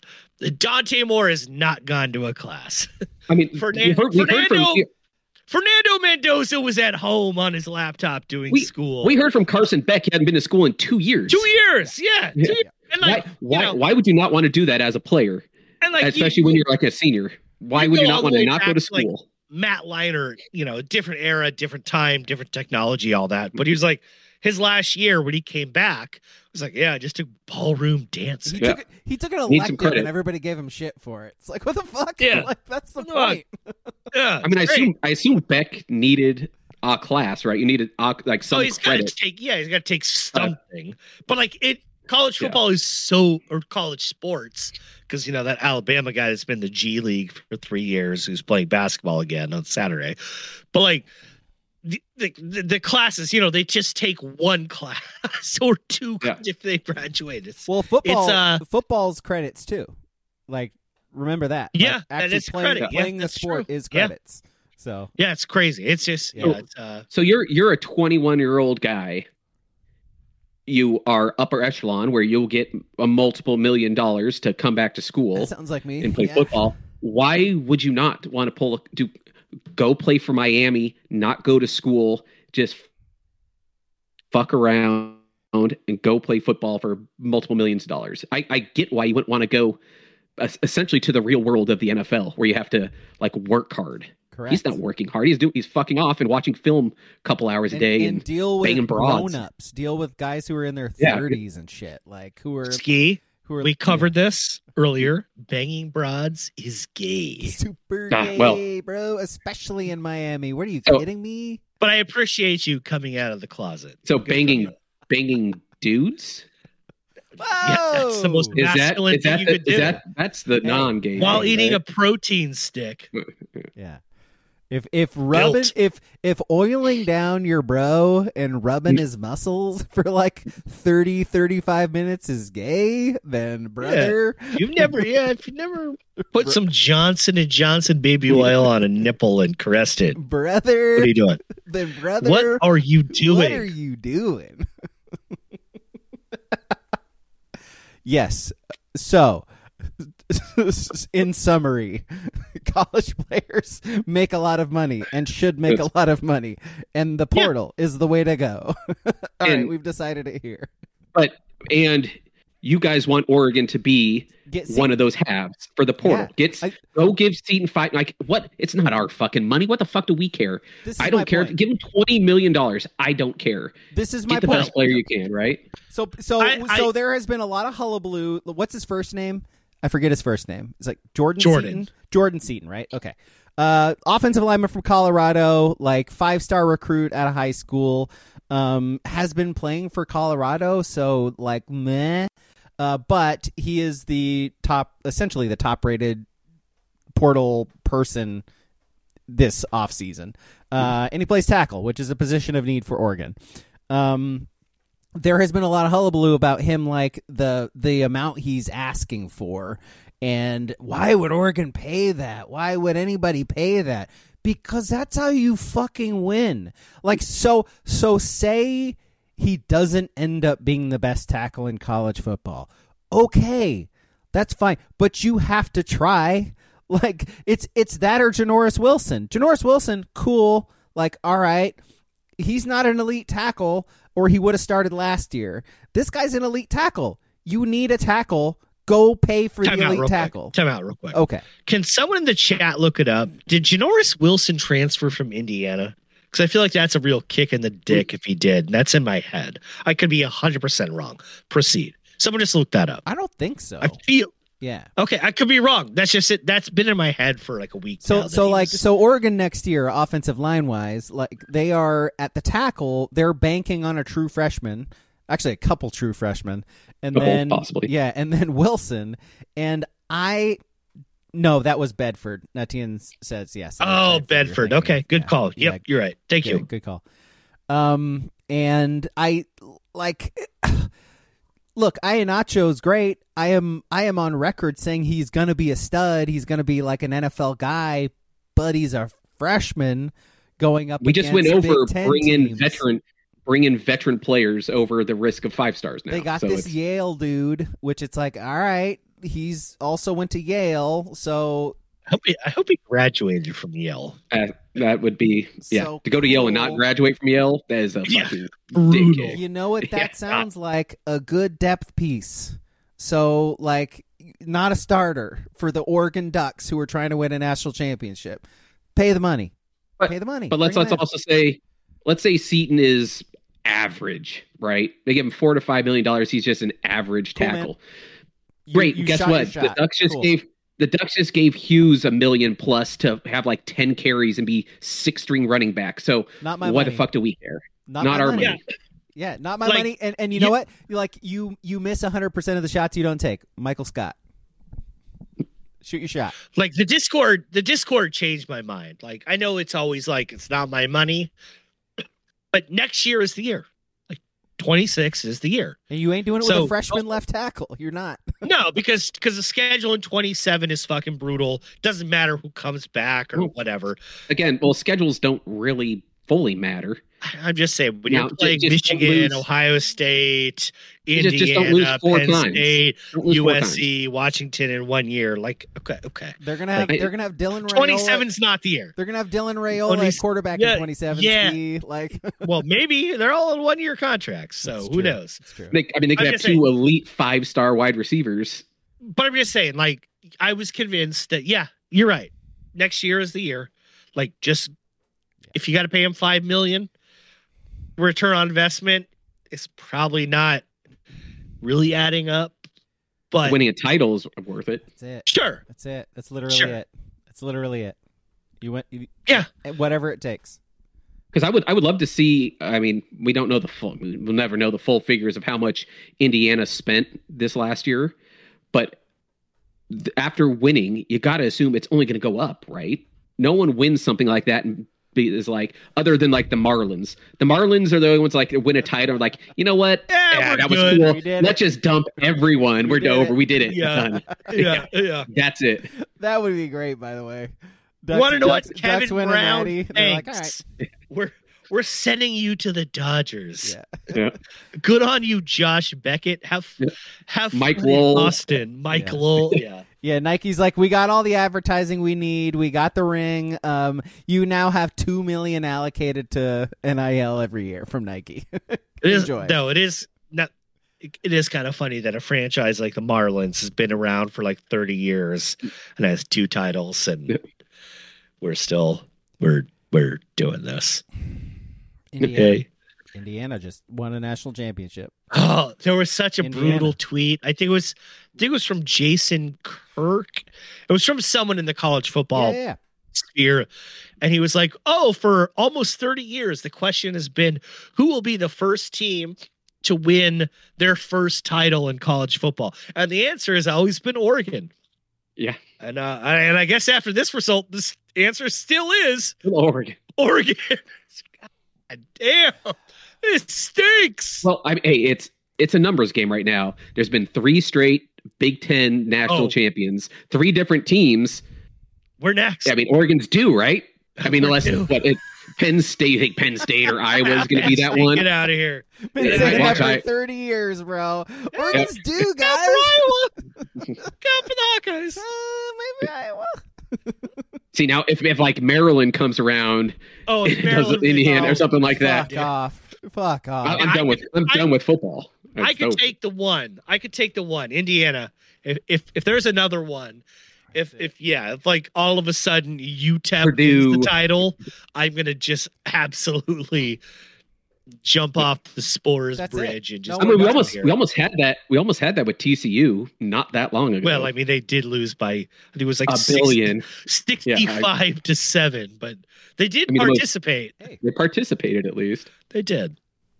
Dante Moore has not gone to a class. I mean, Fernan- we heard, we heard from Fernando- Fernando Mendoza was at home on his laptop doing We- school. we heard from Carson Beck. He hadn't been to school in two years. two years. Yeah. Yeah. Two years. And like, Why? you Why? know, why would you not want to do that as a player, and like, especially you- when you're like a senior? Why you would you go all not the want to way not go back to to, like, school? Matt Leinart, you know, different era, different time, different technology, all that. But he was like, his last year when he came back, was like, yeah, I just took ballroom he, dancing. Yeah. took, it- he took an Need some elective credit. and everybody gave him shit for it. It's like, what the fuck? Yeah. Like, that's the No, point. Yeah, I mean, I it's great. assume I assume Beck needed a class, right? You needed a, like So some he's got to credit. take, yeah, he's got to take something. But like it, college football is so, or college sports, because you know that Alabama guy that's been in the G League for three years, who's playing basketball again on Saturday. But like the the, the classes, you know, they just take one class or two Yeah. if they graduate. It's, Well, football, It's, uh, football's credits too. Like, remember that. Like, Yeah, that actually is playing, credit. Yeah, playing the that's sport true. is Yeah. credits. So yeah, it's crazy. It's just yeah, Yeah. it's uh So you're you're a twenty-one year old guy. You are upper echelon where you'll get a multiple million dollars to come back to school that sounds like me. and play Yeah. football. Why would you not want to pull do go play for Miami, not go to school, just fuck around and go play football for multiple millions of dollars? I, I get why you wouldn't want to go uh, essentially to the real world of the N F L where you have to like work hard. Correct. He's not working hard. He's doing he's fucking off and watching film a couple hours a and, day and and, deal with banging broads. grown-ups. Deal with guys who are in their Yeah. thirties and shit. Like who are ski. who are We covered this earlier. Banging broads is gay. yeah. super Ah, gay, well. bro. Especially in Miami. What are you So- kidding me? But I appreciate you coming out of the closet. So Good for banging you. banging dudes? Yeah, that's the most Whoa! Is that masculine is that, thing you the, could is do. that that's the Hey, non-gay While thing, eating right? a protein stick. Yeah. If if rubbing Built. if if oiling down your bro and rubbing his muscles for like thirty, thirty-five minutes is gay, then brother, You've never, yeah, if you never put some Johnson and Johnson baby oil on a nipple and caressed it, brother, what are you doing? then brother, What are you doing? What are you doing? Yes. So, in summary, college players make a lot of money and should make a lot of money, and the portal yeah. is the way to go. All and, right, we've decided it here. But and you guys want Oregon to be one of those halves for the portal. Yeah, Get I, go give Seton five. Like what? It's not our fucking money. What the fuck do we care? I don't care. If, give him twenty million dollars. I don't care. This is Get my the point. best player you can. Right. So so I, so I, there has been a lot of hullabaloo. What's his first name? I forget his first name. It's like Jordan. Jordan. Seton? Jordan Seton, right? Okay. Uh, offensive lineman from Colorado, like five star recruit out of high school, um, has been playing for Colorado. So like meh. Uh, but he is the top, essentially the top-rated portal person this offseason. Uh, and he plays tackle, which is a position of need for Oregon. Um, there has been a lot of hullabaloo about him, like the the amount he's asking for. And why would Oregon pay that? Why would anybody pay that? Because that's how you fucking win. Like, so, so say... he doesn't end up being the best tackle in college football. Okay, that's fine, but you have to try. Like it's it's that or Janoris Wilson. Janoris Wilson, cool. Like all right, he's not an elite tackle, or he would have started last year. This guy's an elite tackle. You need a tackle. Go pay for Time the out elite real tackle. Quick. Time out real quick. Okay. Can someone in the chat look it up? Did Janoris Wilson transfer from Indiana? Because I feel like that's a real kick in the dick if he did. And that's in my head. I could be one hundred percent wrong. Proceed. Someone just look that up. I don't think so. I feel. Yeah. Okay, I could be wrong. That's just it. That's been in my head for like a week. So, now so like, was... so Oregon next year, offensive line wise, like they are at the tackle, they're banking on a true freshman, actually a couple true freshmen, and oh, then possibly. yeah, and then Wilson, and I. No, that was Bedford. Natian says yes. Oh, Bedford. Bedford. Okay, good yeah. call. Yep, yeah. you're right. Thank good, you. Good call. Um, and I like. Look, Iheanacho's great. I am I am on record saying he's going to be a stud. He's going to be like an N F L guy, but he's a freshman going up. We just went over bringing teams. veteran, bringing veteran players over the risk of five stars now. They got so this it's... Yale dude, which it's like, all right, he's also went to Yale, so. I hope he, I hope he graduated from Yale. Uh, that would be yeah. So to go to Yale cool. and not graduate from Yale, that is a fucking yeah. brutal. You know what that Yeah. sounds like? A good depth piece. So, like, not a starter for the Oregon Ducks who are trying to win a national championship. Pay the money. But, Pay the money. But let's Bring let's him in. also say, let's say Seton is average, right? They give him four to five million dollars. He's just an average Cool, tackle. man. You- Great. you Guess shot your what? The shot. Ducks just Cool. gave the Ducks just gave Hughes a million plus to have like ten carries and be six string running back. So Not my what money. the fuck do we care? Not, Not my our money. money. Yeah, not my Like, money. And and you you- know what? You like you you miss one hundred percent of the shots you don't take. Michael Scott. Shoot your shot. Like the Discord, the Discord changed my mind. Like I know it's always like it's not my money, but next year is the year. Like twenty-six is the year. And you ain't doing it with So- a freshman left tackle. You're not. No, because because the schedule in twenty-seven is fucking brutal. Doesn't matter who comes back or Well, whatever. Again, well, schedules don't really fully matter. I'm just saying when Now, you're playing just- just don't Michigan, lose- Ohio State, You just- Indiana, just don't lose four Penn times. State, Don't lose U four S C, Washington in one year. Like okay, okay. They're gonna have Like, they're gonna have Dylan Raiola. twenty-seven's not the year. They're gonna have Dylan Raiola twenty at quarterback yeah, in twenty-seven. yeah. Ski, like Well, maybe they're all in one year contracts, so It's who true. knows? It's true. They, I mean, they could I'm have just two saying. elite five star wide receivers. But I'm just saying, like, I was convinced that yeah, you're right. Next year is the year. Like, just if you got to pay him five million, return on investment is probably not really adding up. But Winning a title is worth it. That's it. sure, That's it. That's literally Sure. it. That's literally it. You went. You, yeah. Whatever it takes. Because I would, I would love to see. I mean, we don't know the full. We'll never know the full figures of how much Indiana spent this last year, but th- after winning, you got to assume it's only going to go up, right? no one wins something like that and be, is like other than like the Marlins. The Marlins are the only ones like win a title. Like, you know what? Yeah, Yeah, we're that was good. cool. We did Let's just dump everyone. We We're did over. it. We did it. Yeah. Done. Yeah, yeah. That's it. That would be great, by the way. You want to know Ducks, what Ducks Kevin win a Brown natty. They're like, all right. thinks? We're we're sending you to the Dodgers. Yeah. Yeah. Good on you, Josh Beckett. Have Yeah. have Mike fun in Lowell. Austin. Mike Yeah. Lowell. Yeah. Yeah, Nike's like, we got all the advertising we need. We got the ring. Um, you now have two million allocated to N I L every year from Nike. It is Enjoy. no, it is not. It it is kind of funny that a franchise like the Marlins has been around for like thirty years and has two titles, and Yeah. we're still we're we're doing this. Indiana, Okay. Indiana just won a national championship. Oh, there was such a Indiana. brutal tweet. I think it was I think it was from Jason Kirk. It was from someone in the college football Yeah, yeah. sphere. And he was like, oh, for almost thirty years, the question has been who will be the first team to win their first title in college football? And the answer has always been Oregon. Yeah. And uh, I, and I guess after this result, this answer still is Oregon. Oregon. God damn. It stinks. Well, I hey, it's it's a numbers game right now. There's been three straight Big Ten national Oh. champions, three different teams. We're next. I mean, Oregon's due, right? I mean, We're unless due. what it, Penn State, you think Penn State or Iowa's going to be that one. Get out of here. Been Yeah, saying that watch for I- thirty years, bro. Oregon's due, Go guys. for Iowa. Go for the Hawkeyes. Uh, maybe Iowa. See now, if if like Maryland comes around, Oh, it it's does Maryland. Indiana Oh, or something like that. Fuck off. Fuck off. I, I'm I done with I'm I- done with football. I It's could over. take the one. I could take the one. Indiana. If if if there's another one, if if yeah, if like all of a sudden U T E P Purdue. wins the title, I'm gonna just absolutely jump off the Spores That's it. bridge and just. No I mean, we We're almost here. we almost had that we almost had that with T C U not that long ago. Well, I mean, they did lose by I think it was like a sixty billion. sixty-five to seven, but they did I mean, the most- participate. They participated at least. They did.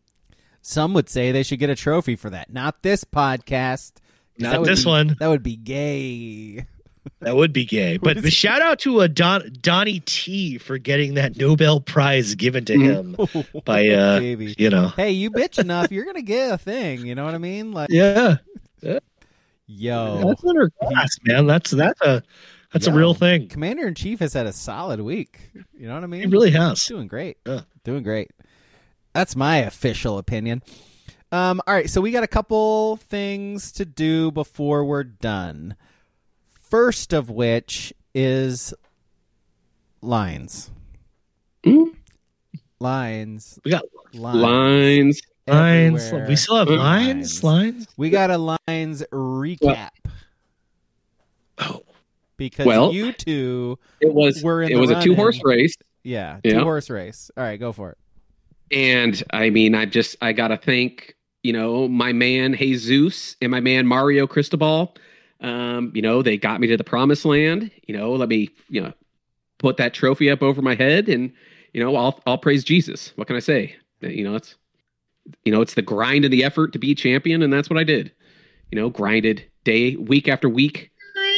Some would say they should get a trophy for that. Not this podcast. 'Cause Not that would this be- one. That would be gay. That would be gay. But is the it? shout out to uh, Don, Donnie T for getting that Nobel Prize given to Mhm. him by, uh, Baby. you know. Hey, you bitch enough, you're gonna get a thing. You know what I mean? Like, Yeah. yo, That's under class, man. That's that's a that's Yo. a real thing. Commander in Chief has had a solid week. You know what I mean? He really has. doing great. Yeah. Doing great. That's my official opinion. Um, all right, so we got a couple things to do before we're done. First of which is lines. Mm. Lines. We got Lines. Lines. lines. everywhere. We still have Mm. lines. Lines. We got a lines recap Oh, because Well- you two, It was We're in it the was a two horse run-in. race. yeah, Yeah. two horse race. All right, go for it. And I mean, I just I gotta thank you know my man Jesus and my man Mario Cristobal. Um, you know they got me to the promised land. You know, let me you know put that trophy up over my head, and you know I'll I'll praise Jesus. What can I say? You know it's you know it's the grind and the effort to be champion, and that's what I did. You know, grinded day week after week,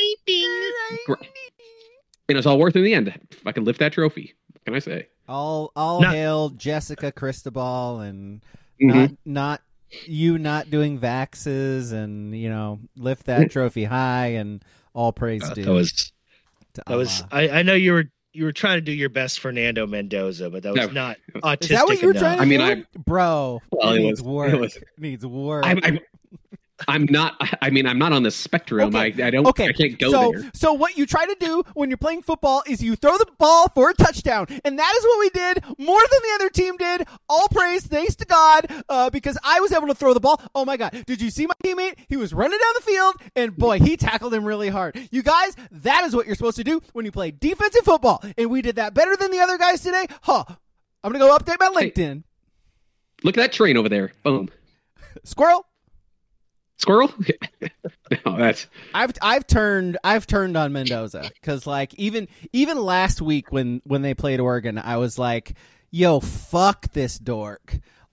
Gr- and it's all worth it in the end. If I can lift that trophy, what can I say? All all Not- hail Jessica Cristobal and Mhm. not not you not doing vaxes and you know lift that trophy high and all praise uh, due. that was to that was. Allah. I, I know you were you were trying to do your best, Fernando Mendoza, but that was No. not autistic Is that what you were enough. trying to I mean, do? I- Bro, Well, it it needs was- work. it was- needs work. I'm, I'm, I'm not. I mean, I'm not on the spectrum. Okay. I, I don't. Okay, I can't go so, there. So what you try to do when you're playing football is you throw the ball for a touchdown, and that is what we did more than the other team did. All praise, thanks to God, uh, because I was able to throw the ball. Oh my God! Did you see my teammate? He was running down the field, and boy, he tackled him really hard. You guys, that is what you're supposed to do when you play defensive football, and we did that better than the other guys today. Huh? I'm gonna go update my Hey. LinkedIn. Look at that train over there. Boom. Squirrel. Squirrel. No, that's I've I've turned I've turned on Mendoza because like even even last week when when they played Oregon, I was like, "Yo, fuck this dork."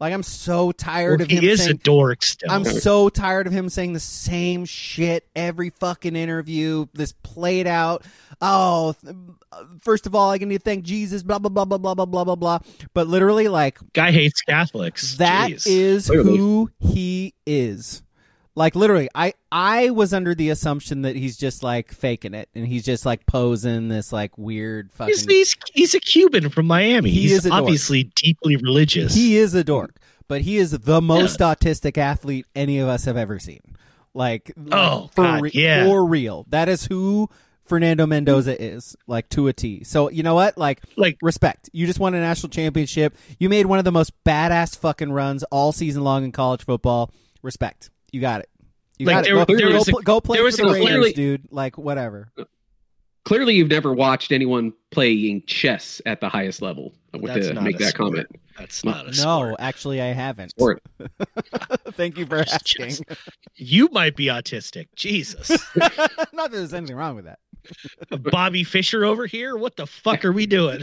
Like, I'm so tired Well, of him he is saying, a dork still. I'm so tired of him saying the same shit every fucking interview. This played out. Oh, th- first of all, I need to thank Jesus, blah, blah, blah, blah, blah, blah, blah, blah, blah. But literally, like, Guy hates Catholics. that Jeez. is Literally. who he is. Like, literally, I, I was under the assumption that he's just, like, faking it. And he's just, like, posing this, like, weird fucking... He's, he's, he's a Cuban from Miami. He he's is a dork. obviously deeply religious. He is a dork. But he is the most autistic athlete any of us have ever seen. Like, Oh, like, for, God, re- yeah. for real. That is who Fernando Mendoza is, like, to a T. So, you know what? Like, Like- respect. You just won a national championship. You made one of the most badass fucking runs all season long in college football. Respect. You got it. You Like, got there- it. Go, there go was a- pl- go play there for was the a Raiders, clearly- dude. Like, whatever. Clearly, you've never watched anyone playing chess at the highest level. With That's to not make a that sport. comment. That's not a No, sport. actually, I haven't. Sport. Thank you for It's asking. just- You might be autistic. Jesus. Not that there's anything wrong with that. Bobby Fischer over here? What the fuck are we doing?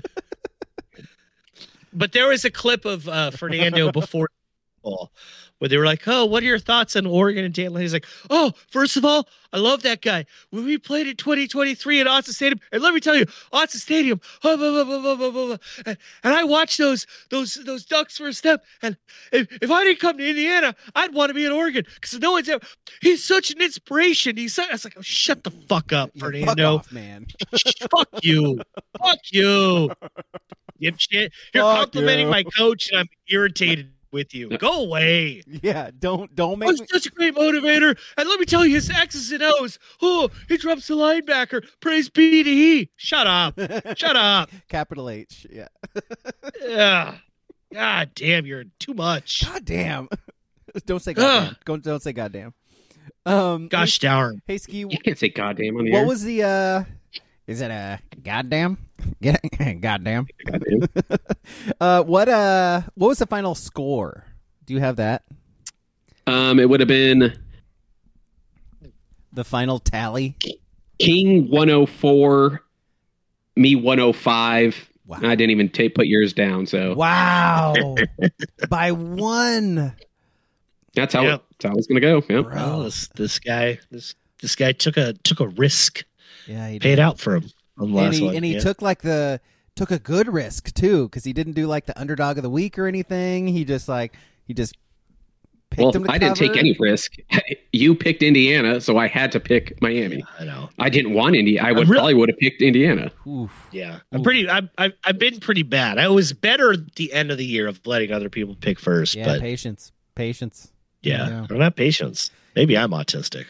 But there was a clip of uh, Fernando before football where they were like, "Oh, what are your thoughts on Oregon and Dan?" He's like, "Oh, first of all, I love that guy. When we played in twenty twenty-three at Autzen Stadium, and let me tell you, Autzen Stadium, oh, blah, blah, blah, blah, blah, blah, blah. And, and I watched those those those Ducks for a step. And if, if I didn't come to Indiana, I'd want to be in Oregon because no one's ever. He's such an inspiration. He's such, I was like, oh, shut the fuck up, Yeah, fuck Fernando. off, man. Fuck you. Fuck you. Dipshit. You're Fuck complimenting you. my coach, and I'm irritated with you. Go away. Yeah, don't don't make He's me. such a great motivator. And let me tell you, his X's and O's. Oh, he drops the linebacker. Praise be to he. Shut up. Shut up. Capital H. Yeah. Ugh. God damn, you're too much. God damn. Don't say goddamn. Don't, don't say goddamn. Um, Gosh darn. Hey, Ski. You can't say goddamn on the What air. was the? uh Is it a goddamn? Get it? Goddamn. Goddamn. Uh, what? Uh, what was the final score? Do you have that? Um, it would have been The final tally. King one oh four, me one oh five. Wow. I didn't even take put yours down, so Wow. By one. that's how Yeah. that's how it's gonna go. Yeah. Bro. Well, this this guy this this guy took a took a risk. Yeah, he Paid did. out for him on the And last he, one. and he yeah. took like the took a good risk too, because he didn't do like the underdog of the week or anything. He just like he just picked Well, him to I didn't take cover. any risk. You picked Indiana, so I had to pick Miami. I know. I didn't want Indy. I would really- probably would have picked Indiana. Oof. Yeah, I'm Ooh. pretty. I've, I've I've been pretty bad. I was better at the end of the year of letting other people pick first, Yeah, but patience, patience. yeah, Yeah. I'm not patience. Maybe I'm autistic.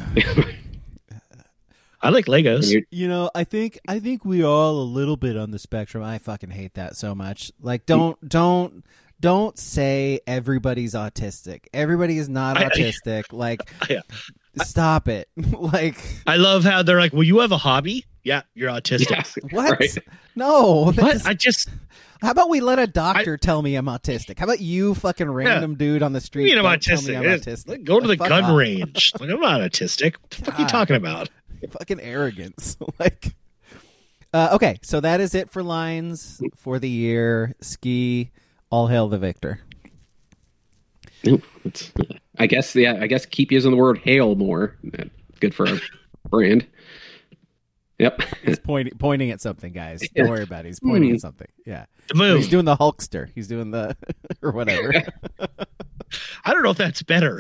I like Legos. And you're- You know, I think I think we all a little bit on the spectrum. I fucking hate that so much. Like, don't don't don't say everybody's autistic. Everybody is not I- I- autistic. Like, Yeah. stop it. Like, I love how they're like, "Well, you have a hobby? Yeah, you're autistic." Yeah, what? right. No. that What? just- I just how about we let a doctor tell me I'm autistic? How about you, fucking random dude on the I street? mean, I'm don't tell autistic. me I'm It's- autistic. like, Go to the Like, fuck gun off. range. Like, I'm not autistic. What the fuck are you God. talking about? Fucking arrogance. Like, uh, okay, so that is it for lines for the year. Ski, all hail the victor. No, it's- I guess yeah. I guess keep using the word hail more. Good for a brand. Yep. He's pointing pointing at something, guys. Don't worry about it. He's pointing Hmm. at something. Yeah, The move. he's doing the Hulkster. He's doing the or whatever. I don't know if that's better.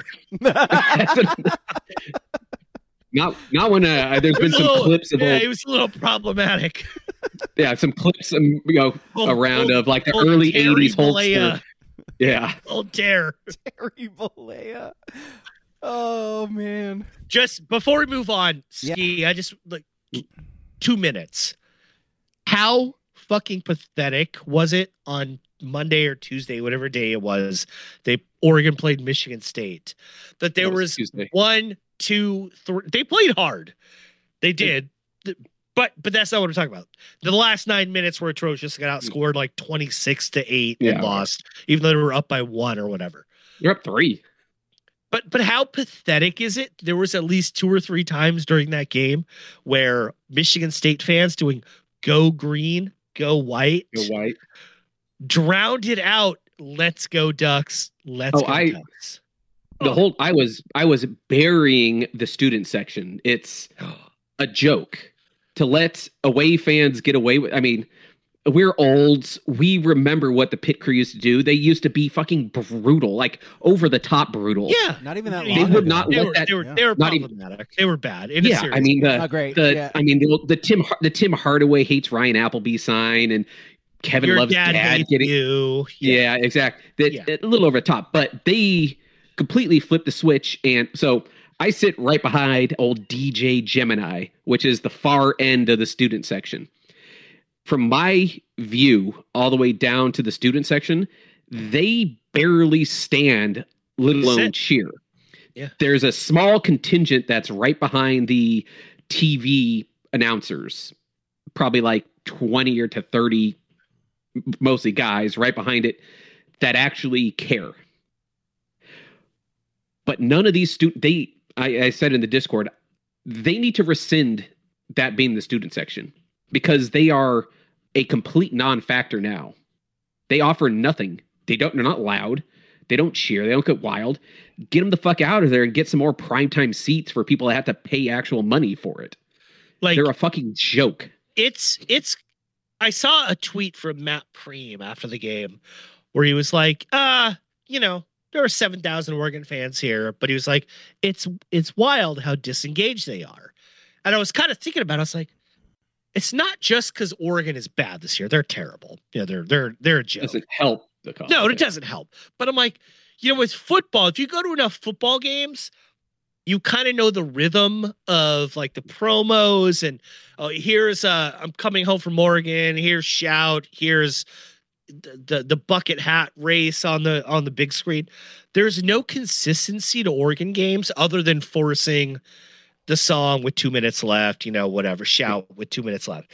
not not when uh, there's been It was a some little- clips of yeah, old, it was a little problematic. yeah some clips um, you know Old- around old- of like the old early Terry eighties Bollea. Hulkster. Yeah. Old dare. Terry Bollea. Oh man. Just before we move on, Ski, I just like two minutes. How fucking pathetic was it on Monday or Tuesday, whatever day it was? They Oregon played Michigan State. That there That was was Tuesday. one, two, three. They played hard. They did. But but that's not what I'm talking about. The last nine minutes were atrocious. They got outscored like twenty-six to eight and Yeah. lost, even though they were up by one or whatever. You're up three. But but how pathetic is it? There was at least two or three times during that game where Michigan State fans doing "Go Green, Go White" You're white. drowned it out let's go Ducks. Let's Oh, go I- Ducks. The Oh. whole I was I was burying the student section. It's a joke to let away fans get away with. I mean, we're olds. We remember what the pit crew used to do. They used to be fucking brutal, like over the top brutal. Yeah. Not even that They long. would ago. not They let were, that- they were, yeah. they were Not even- problematic. They were bad. In a Yeah, serious I mean the Not great. the yeah. I mean the the Tim Har- the Tim Hardaway hates Ryan Appleby sign and Kevin Your loves dad, dad, hates getting you. yeah, exactly. That Yeah. a little over the top, but they completely flipped the switch, and so I sit right behind old D J Gemini, which is the far end of the student section. From my view, all the way down to the student section, they barely stand, let alone Sit. cheer. Yeah. There's a small contingent that's right behind the T V announcers, probably like twenty or to thirty, mostly guys, right behind it, that actually care. But none of these students, they, I, I said in the Discord, they need to rescind that being the student section because they are a complete non-factor now. They offer nothing. They don't, they're not loud. They don't cheer. They don't get wild. Get them the fuck out of there and get some more primetime seats for people that have to pay actual money for it. Like They're a fucking joke. it's it's I saw a tweet from Matt Preem after the game where he was like, uh, you know, there are seven thousand Oregon fans here, but he was like, it's it's wild how disengaged they are. And I was kind of thinking about it. I was like, it's not just because Oregon is bad this year. They're terrible. Yeah, they're they're they're a It joke. doesn't help the cause. No, it doesn't help. But I'm like, you know, with football, if you go to enough football games, you kind of know the rhythm of like the promos and oh, here's uh I'm coming home from Oregon, here's shout, here's the, the the bucket hat race on the on the big screen. There's no consistency to Oregon games other than forcing the song with two minutes left, you know, whatever, shout with two minutes left.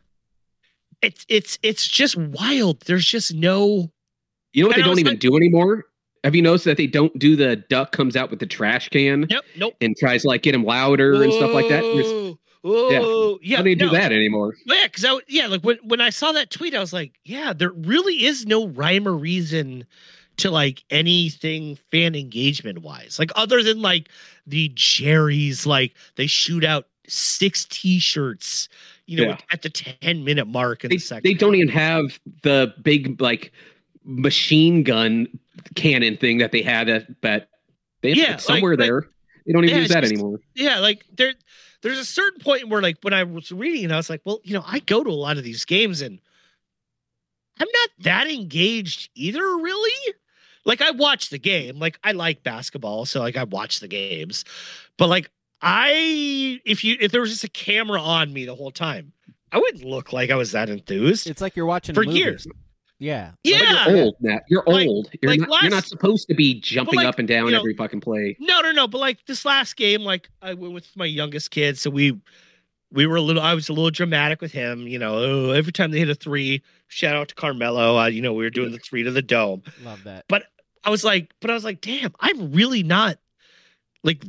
It's it's it's just wild. There's just no You know what And they I don't was even like- do anymore? Have you noticed that they don't do the duck comes out with the trash can Yep, nope. and tries to like get him louder and stuff like that? There's- Oh, yeah. How do you do no. that anymore? Yeah, because I yeah, like when when I saw that tweet, I was like, yeah, there really is no rhyme or reason to like anything fan engagement wise, like other than like the Jerry's, like they shoot out six T-shirts, you know, Yeah. at the ten minute mark in They, the second. they don't half. even have the big like machine gun cannon thing that they had at but they Yeah, it's somewhere like- like- there. They don't even Yeah, use it's that just- anymore. Yeah, like there, there's a certain point where like when I was reading it, I was like, well, you know, I go to a lot of these games and I'm not that engaged either, really. Like I watch the game, like I like basketball, so like I watch the games, but like I, if you, if there was just a camera on me the whole time, I wouldn't look like I was that enthused. It's like you're watching For a movie. years. Yeah. Yeah. But you're old, Matt. You're Like- old. You're like not. last- you're not supposed to be jumping like, up and down you know, every fucking play. No, no, no. But like this last game, like I went with my youngest kid, so we we were a little. I was a little dramatic with him. You know, oh, every time they hit a three, shout out to Carmelo. Uh, you know, we were doing the three to the dome. Love that. I was like, but I was like, damn, I'm really not like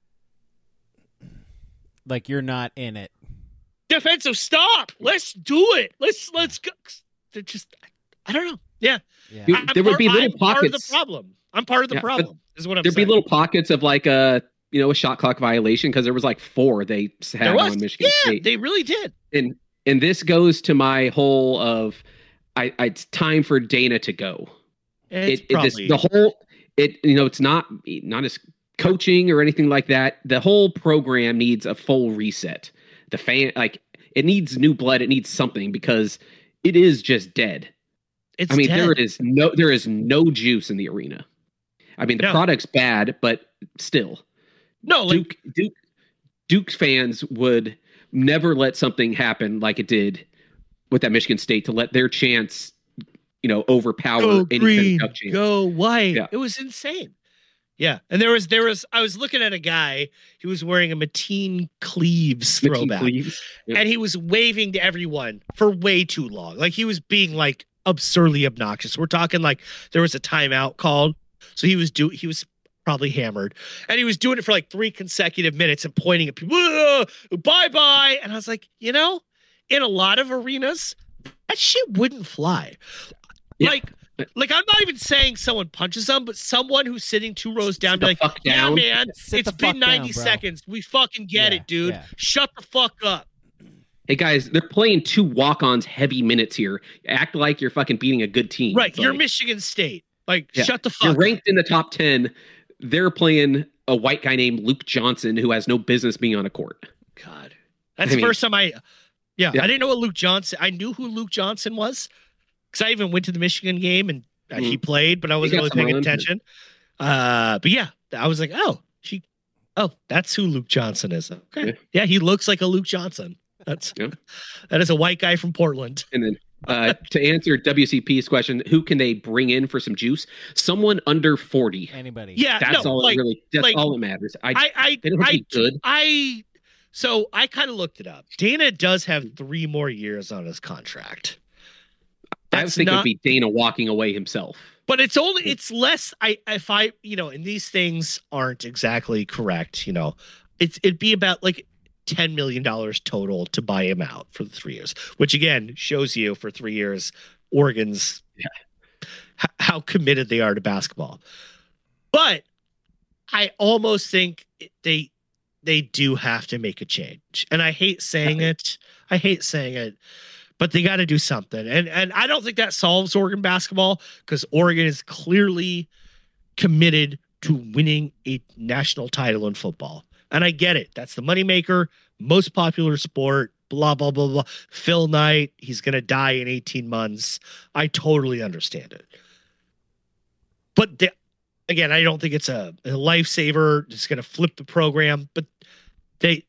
Like you're not in it. defensive. Stop. Let's do it. Let's let's go. They're just. I don't know. Yeah, Yeah. You- I'm there would part- be little I'm part of the pockets. problem. I'm part of the Yeah, but problem. Is what I'm There'd be saying. little pockets of like a you know a shot clock violation because there was like four they There had was. on Michigan Yeah, State. they really did. and and this goes to my whole of I, I it's time for Dana to go. It's It, it this, probably the whole it you know it's not not as coaching or anything like that. The whole program needs a full reset. The fan like it needs new blood. It needs something because it is just dead. it's I mean dead. there is no there is no juice in the arena. I mean the No. product's bad, but still. no like Duke Duke Duke's fans would never let something happen like it did with that Michigan State to let their chance, you know, overpower go any green, kind of Duck chance. go white. Yeah. It was insane. Yeah, and there was there was I was looking at a guy who was wearing a Mateen Cleaves Mickey, throwback, please. Yeah. and he was waving to everyone for way too long. Like he was being like absurdly obnoxious. We're talking like there was a timeout called, so he was do he was probably hammered, and he was doing it for like three consecutive minutes and pointing at people, bye bye. And I was like, you know, in a lot of arenas, that shit wouldn't fly. Yeah. Like Like, I'm not even saying someone punches them, but someone who's sitting two rows down, Sit be the like, fuck yeah, down. man, Sit it's the been fuck down, ninety bro. seconds. We fucking get Yeah, it, dude. yeah. Shut the fuck up. Hey guys, they're playing two walk-ons heavy minutes here. Act like you're fucking beating a good team. Right. It's You're like, Michigan State. Like, yeah, shut the fuck You're up. ranked in the top ten. They're playing a white guy named Luke Johnson who has no business being on a court. God. That's I the mean- first time I, yeah, Yeah. I didn't know what Luke Johnson, I knew who Luke Johnson was because I even went to the Michigan game and uh, he Mm. played, but I wasn't got really some paying run. attention. Uh, but yeah, I was like, oh, she, oh, that's who Luke Johnson is. Okay. Yeah. Yeah, he looks like a Luke Johnson. That's, Yeah. that is a white guy from Portland. And then uh, to answer W C P's question, who can they bring in for some juice? Someone under forty. Anybody? Yeah, That's no, all like, it really. That's like, all that matters. I, I, I, they don't have to I, be good. I, so I kind of looked it up. Dana does have three more years on his contract. I was thinking not- it'd be Dana walking away himself. But it's only it's less. I if I you know, and these things aren't exactly correct. You know, it's it'd be about like ten million dollars total to buy him out for the three years, which again shows you for three years Oregon's Yeah. h- how committed they are to basketball. But I almost think they they do have to make a change, and I hate saying it. I hate saying it. But they got to do something. And and I don't think that solves Oregon basketball because Oregon is clearly committed to winning a national title in football. And I get it. That's the moneymaker, most popular sport, blah, blah, blah, blah. Phil Knight, he's going to die in eighteen months. I totally understand it. But the, again, I don't think it's a, a lifesaver. It's going to flip the program. But they...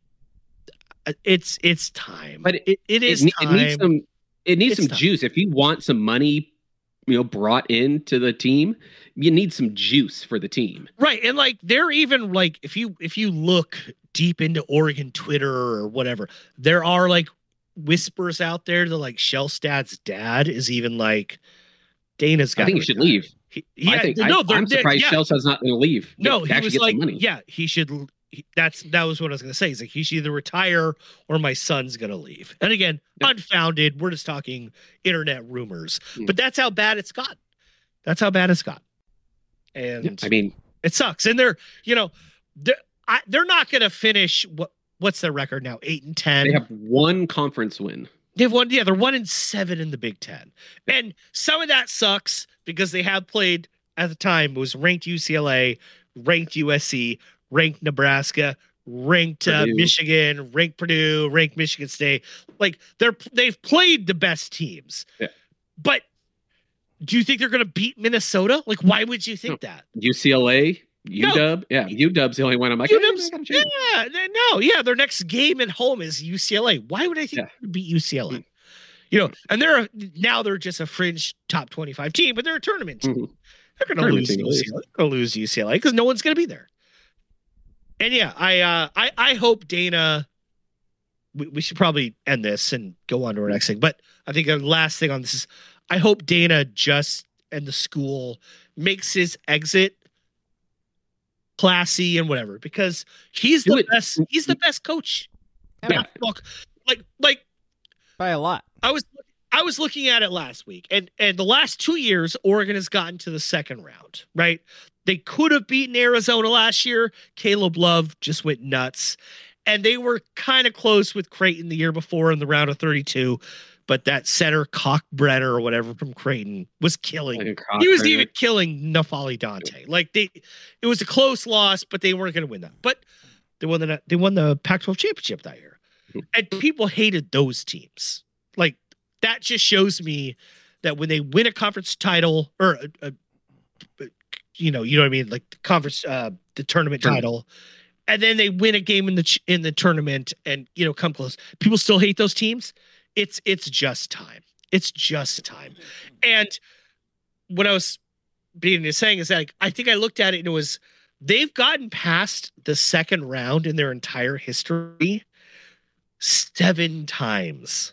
It's it's time, But it, it is it, ne- time. it needs some. It needs It's some time. juice. If you want some money, you know, brought into the team, you need some juice for the team. Right. And like they're even like if you if you look deep into Oregon Twitter or whatever, there are like whispers out there that like Shellstad's dad is even like Dana's got I think he should leave. He, yeah, I think no, I, they're- I'm they're- surprised yeah. Chelsea's not going to leave. No, to he actually was get some like, money. yeah, he should. he- That's that was what I was gonna say. He's like, he should either retire or my son's gonna leave. And again, Yeah. unfounded. We're just talking internet rumors, Mm. but that's how bad it's got. That's how bad it's got. And Yeah, I mean, it sucks. And they're, you know, they're I, they're not gonna finish. What what's their record now? Eight and ten. they have one conference win. They've won, yeah, they're one in seven in the Big Ten. And some of that sucks because they have played at the time, it was ranked U C L A, ranked U S C, ranked Nebraska, ranked uh, Purdue. Michigan, ranked Purdue, ranked Michigan State. Like they're they've played the best teams. Yeah. But do you think they're going to beat Minnesota? Like, why would you think that? U C L A, No. U W, yeah, U W's the only one. I'm like, U eh, W's I gotta change. Yeah, they- no, yeah, their next game at home is U C L A. Why would I think Yeah. they would beat U C L A? You know, and they're a, now they're just a fringe top twenty-five team, but they're a tournament team. Mhm. They're going to Tournament lose to team, U C L A. They're going to lose to U C L A because no one's going to be there. And yeah, I uh, I I hope Dana. We, we should probably end this and go on to our next thing. But I think the last thing on this is, I hope Dana just and the school makes his exit classy and whatever because he's Do the it. best. He's the best coach. Yeah. Look, like like By a lot. I was I was looking at it last week, and and the last two years, Oregon has gotten to the second round. Right? They could have beaten Arizona last year. Caleb Love just went nuts, and they were kind of close with Creighton the year before in the round of thirty-two. But that center Cockbrenner or whatever from Creighton was killing. Like a He was Cochran. even killing Nafali Dante. Like they, it was a close loss, but they weren't going to win that. But they won the they won the Pac twelve championship that year, Mhm. and people hated those teams. Like that just shows me that when they win a conference title or a, a, a- you know, you know what I mean, like the conference, uh, the tournament Sure. title, and then they win a game in the ch- in the tournament and you know come close. People still hate those teams. It's it's just time. It's just time. And what I was being saying is that like, I think I looked at it and it was they've gotten past the second round in their entire history seven times.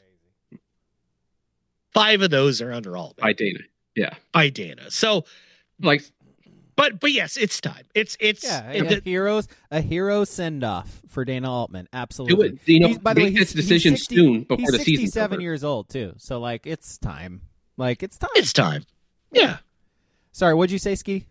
Five of those are under Altman by Dana. Yeah, by Dana. So, like but but yes, it's time. It's it's Yeah, it- a the- heroes a hero send off for Dana Altman. do Absolutely. it. You know, He's- by the make way, this he's- decision he's sixty soon before he's the season's sixty-seven over. years old too. So like, it's time. Like it's time. it's time. Yeah. Sorry, what'd you say, Ski?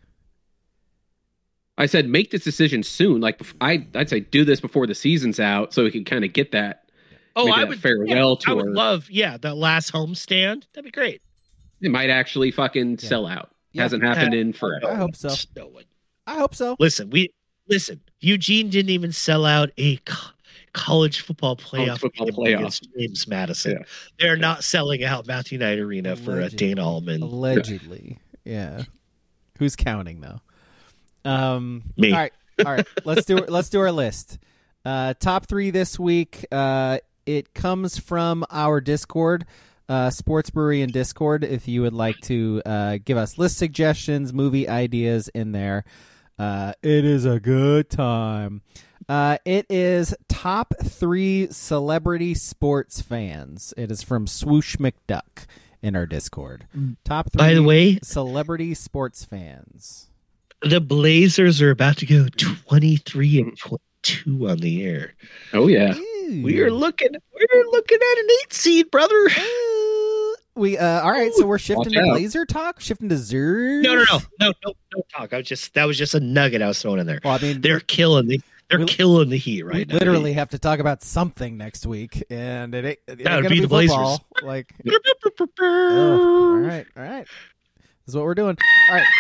I said make this decision soon. Like I, I'd say do this before the season's out, so we can kind of get that. Oh, I that would farewell yeah, tour. I would love, yeah, that last homestand. That'd be great. It might actually fucking Yeah. sell out. Yeah. Hasn't happened in I forever. hope so. No one. I hope so. Listen, we listen. Eugene didn't even sell out a co- college football playoff, football game playoff. against James Madison. Yeah. They're not selling out Matthew Knight Arena for a Allegedly. Dana Allman. Allegedly, yeah. Who's counting though? Um, Me. All right, all right. Let's do let's do our list. Uh, top three this week. Uh, it comes from our Discord, uh, Sports Brewery and Discord. If you would like to uh, give us list suggestions, movie ideas in there, uh, it is a good time. Uh, it is top three celebrity sports fans. It is from Swoosh McDuck in our Discord. Top three By the way, celebrity sports fans. the Blazers are about to go twenty-three and twenty-two on the air. Oh yeah. We are looking. We're looking at an eight seed, brother. Ooh. We uh all right, so we're shifting Watch to out. Blazer talk, shifting to Zers. No, no, no, no, no, no talk. I was just that was just a nugget I was throwing in there. Well, I mean, They're killing the. They're we- killing the Heat we right now. literally have to talk about something next week, and it ain't, it ain't That would gonna be be the Blazers. football. Like, oh, all right, all right. This is what we're doing. All right.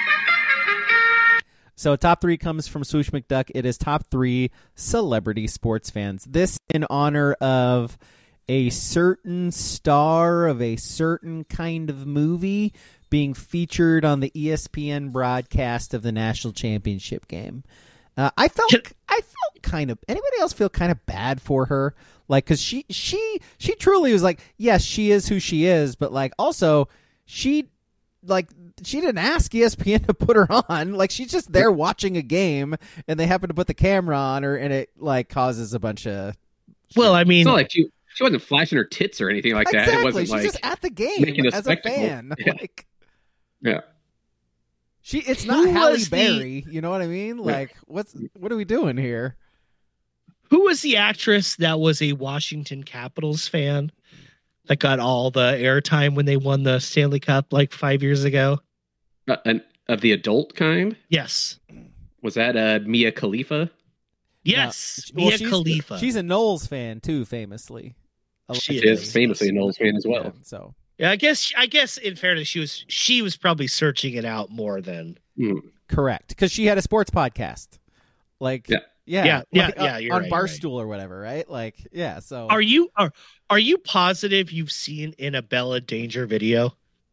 So top three comes from Swoosh McDuck. It is top three celebrity sports fans. This in honor of a certain star of a certain kind of movie being featured on the E S P N broadcast of the national championship game. Uh, I felt I felt kind of. Anybody else feel kind of bad for her? Like, because she she she truly was like, yes, she is who she is, but like also she like she didn't ask E S P N to put her on. Like, she's just there watching a game, and they happen to put the camera on her, and it like causes a bunch of. Well, I mean, It's not like she she wasn't flashing her tits or anything like that. Exactly. It wasn't She's like just at the game making a as a spectacle. fan. Yeah. Like, yeah. she, it's not Who Halle was the- Berry. You know what I mean? Like, what's what are we doing here? who was the actress that was a Washington Capitals fan that got all the airtime when they won the Stanley Cup like five years ago? Uh, an, of the adult kind, Yes, was that uh, Mia Khalifa? yes, Well, Mia she's, Khalifa. She's a Knowles fan too, famously. She She is is. famously a Knowles fan as well. Yeah, so yeah, I guess. I guess in fairness, she was she was probably searching it out more than. Mm. correct, because she had a sports podcast. Like, Yeah. yeah, Yeah, yeah, like, yeah, uh, you're on right, you're right. Barstool or whatever, right? Like, yeah. So Are you are are you positive you've seen in a Bella Danger video?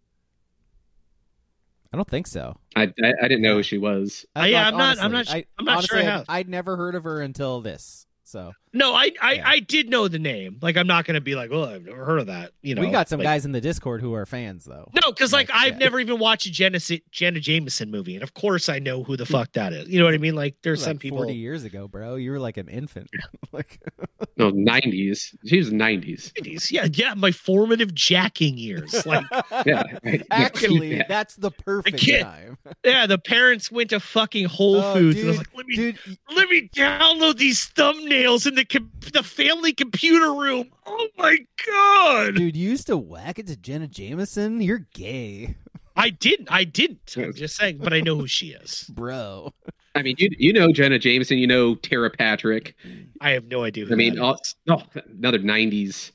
I don't think so. I, I I didn't know who she was. I, yeah, like, I'm not- I'm honestly, not- I, I'm not sure I honestly, have. I'd never heard of her until this. So No, I I, Yeah. I did know the name. Like, I'm not going to be like, oh, I've never heard of that. You know, we got some like- guys in the Discord who are fans, though. No, because like Like, I've yeah. never even watched a Jenna Jenna Jameson movie, and of course I know who the fuck that is. You know what I mean? Like, there's Like some people. forty years ago, bro. You were like an infant. like, No, nineties. She was nineties. Yeah, yeah, my formative jacking years. Like, Yeah. right. actually, Yeah. that's the perfect kid- time, yeah, the parents went to fucking Whole Oh, Foods, and I was dude, like, let me dude. let me download these thumbnails in the com- the family computer room. Oh my god! Dude, you used to whack it to Jenna Jameson. You're gay, I didn't. I didn't. I'm just saying, but I know who she is. bro. I mean, you you know Jenna Jameson, you know Tara Patrick. I have no idea who I mean, that all, is. oh, another nineties.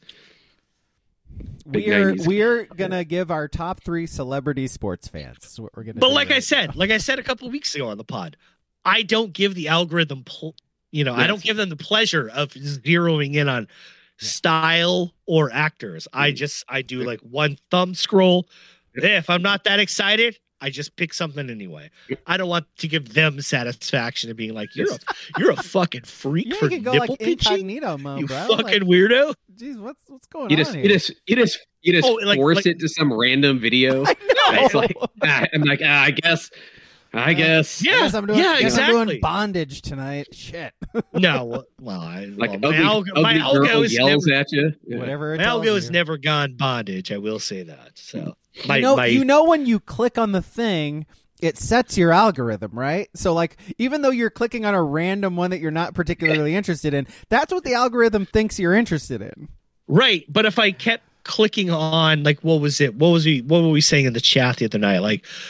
Big We're nineties. we're gonna give our top three celebrity sports fans. That's what we're gonna. But do like I right said, now. like I said a couple of weeks ago on the pod, I don't give the algorithm, pl- you know, I don't Yes. give them the pleasure of zeroing in on style or actors. I just I do like one thumb scroll. If I'm not that excited, I just pick something anyway. I don't want to give them satisfaction of being like, you're a you're a fucking freak you for can go nipple like pinching. incognito mode, You bro. fucking Like, weirdo. geez, what's what's going You on just here? you just you just you just Oh, like- force like- it to some random video. I know. It's like ah, I'm like ah, I guess I guess Yeah, I guess I'm doing, yeah, guess I'm exactly. doing bondage tonight. Shit. No, well, I, like well, ugly, my algo, my ugly algo girl is yells never, at you. Yeah. Whatever. It my tells algo has you. never gone bondage. I will say that. So my you know, my you know when you click on the thing, it sets your algorithm, right? So, like, even though you're clicking on a random one that you're not particularly interested in, that's what the algorithm thinks you're interested in. right, but if I kept clicking on like what was it? What was we? What were we saying in the chat the other night? Like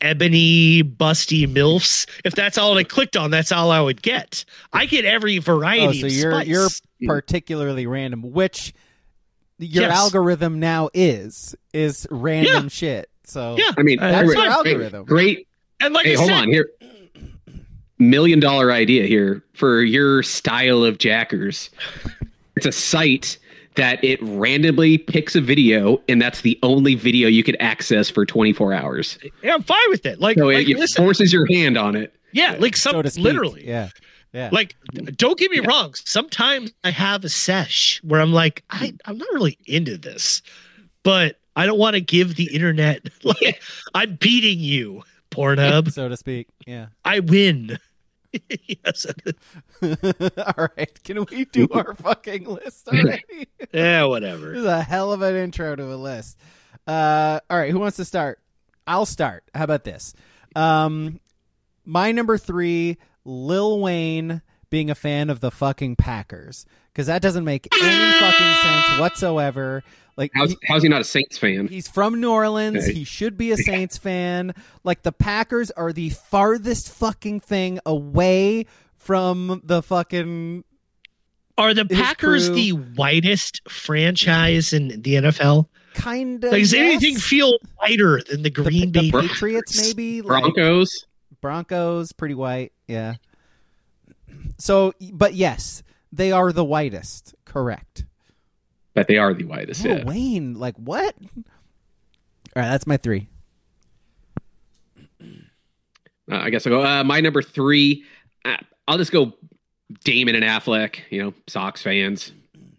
ebony, busty milfs. If that's all I clicked on, that's all I would get. I get every variety Oh, so of you're spice. you're particularly random, which your Yes. algorithm now is is random Yeah. shit. So Yeah. I mean, that's Great. your great, algorithm. great. And like Hey, I hold said, on here. Million dollar idea here for your style of jackers. It's a site that it randomly picks a video, and that's the only video you could access for twenty-four hours. yeah, I'm fine with it. Like, So like it, it listen, forces your hand on it. yeah, like some so to speak. literally. Yeah. Yeah. Like, don't get me Yeah. wrong. Sometimes I have a sesh where I'm like, I, I'm not really into this, but I don't want to give the internet like I'm beating you, Pornhub. so to speak. Yeah. I win. Yes. All right. Can we do our fucking list already? Yeah, This whatever. is a hell of an intro to a list. Uh, all right, who wants to start? I'll start. How about this? Um, my number three, Lil Wayne being a fan of the fucking Packers, because that doesn't make any fucking sense whatsoever. Like, How's, he- how's he not a Saints fan? he's from New Orleans. Okay. He should be a Saints fan. Like, the Packers are the farthest fucking thing away from the fucking Are the His Packers crew- the whitest franchise in the N F L? kind of. Like, does anything feel whiter than the the, Green the Bay Patriots? Maybe like, Broncos? Broncos, pretty white, yeah. So, but yes, they are the whitest. Correct. But they are the whitest. Oh, Yeah. Wayne, like what? All right, that's my three. Uh, I guess I'll go. Uh, my number three, uh, I'll just go Damon and Affleck, you know, Sox fans.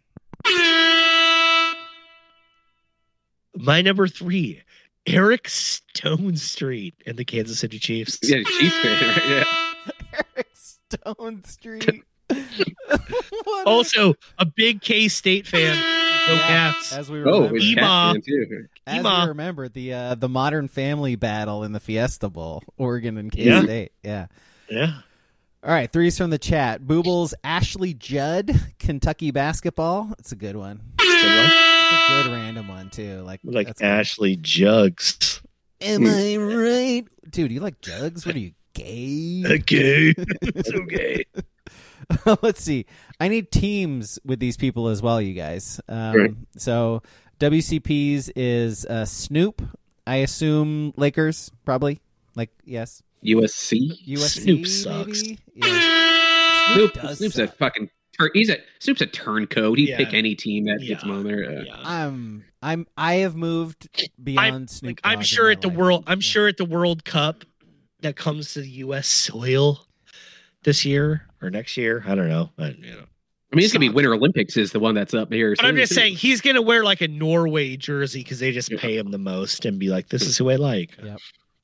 My number three, Eric Stone Street and the Kansas City Chiefs. Yeah, Chiefs fan, right? Yeah. Eric Stone Street. What Also, a big K State fan. Go Yeah, Cats. As we Oh, remember, it's Ema. Cat fan too. as Ema. we remember the uh, the Modern Family battle in the Fiesta Bowl, Oregon and K Yeah. State. Yeah. Yeah. All right, three's from the chat. Boobles, Ashley Judd, Kentucky basketball. It's a good one. It's a good random one too. Like Like that's good. Ashley Jugs. Am I right, dude? You like jugs? What are you, gay? Okay. It's okay. Let's see. I need teams with these people as well, you guys. Um, Right. So W C P's is uh, Snoop. I assume Lakers, probably. Like yes, U S C. U S C Snoop sucks. maybe. Yeah. Snoop, does Snoop's a suck. fucking. Tur- he's a Snoop's a turncoat. He'd Yeah. pick any team that gets Yeah. him on there. Uh, Yeah. I'm I'm I have moved beyond Snoop. Like, I'm Dogg in sure my at the life. world I'm Yeah. sure at the World Cup that comes to the U S soil this year or next year. I don't know. But, you know. I mean, it's gonna be Sucks. Winter Olympics is the one that's up here. But I'm soon, just too. saying he's gonna wear like a Norway jersey because they just Yeah. pay him the most and be like, this is who I like. Yep.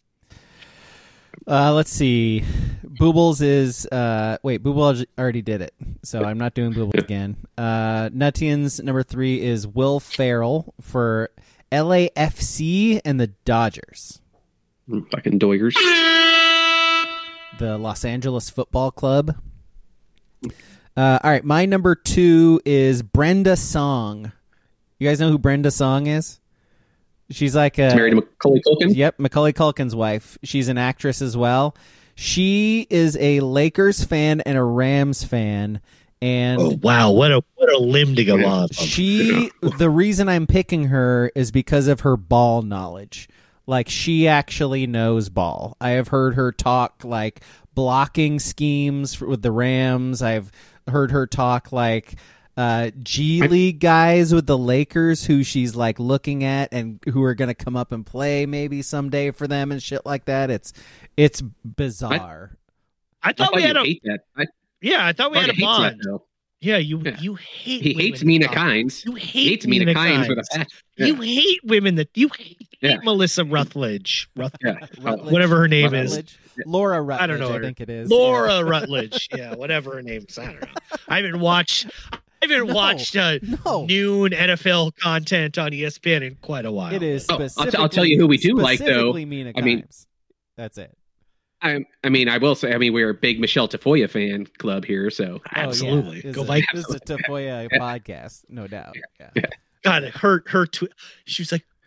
Uh, let's see. Boobles is uh, wait. Booble already did it, so I'm not doing Boobles again. Uh, Nuttians number three is Will Ferrell for L A F C and the Dodgers, Mm, fucking Doyers. the Los Angeles Football Club. Uh, all right, my number two is Brenda Song. You guys know who Brenda Song is? She's like a He's married to Macaulay Culkin. Yep, Macaulay Culkin's wife. She's an actress as well. She is a Lakers fan and a Rams fan, and Oh wow, what a what a limb to go Yeah. off. of. she. The reason I'm picking her is because of her ball knowledge. Like, she actually knows ball. I have heard her talk like blocking schemes for, with the Rams. I've heard her talk like uh, G League guys with the Lakers who she's like looking at and who are going to come up and play maybe someday for them and shit like that. It's it's bizarre. I I thought thought we you had a hate that. I yeah, I thought we thought had he a hates that, bond. though. Yeah, you Yeah. you hate He women hates that Mina talk. Kynes. You hate He hates Mina Kynes with a Kynes. passion. Yeah. You hate women that you hate Yeah. Melissa Rutledge, Ruth, Yeah. Rutledge. whatever her name is. Rutledge? Laura Rutledge, I don't know I her. think it is. Laura Rutledge, yeah, whatever her name is. I don't know. I haven't watched. I haven't No, watched uh, no. noon N F L content on E S P N in quite a while. It is Oh, I'll t- specifically. I'll tell you who we do like, though. specifically Mina I mean- Kimes. That's it. I, I mean, I will say, I mean, we're a big Michelle Tafoya fan club here, so Absolutely. Oh, yeah. Go This is a- Vikings. This is a Tafoya podcast, no doubt. Yeah. Yeah. God, it hurt her. Tw- she was like,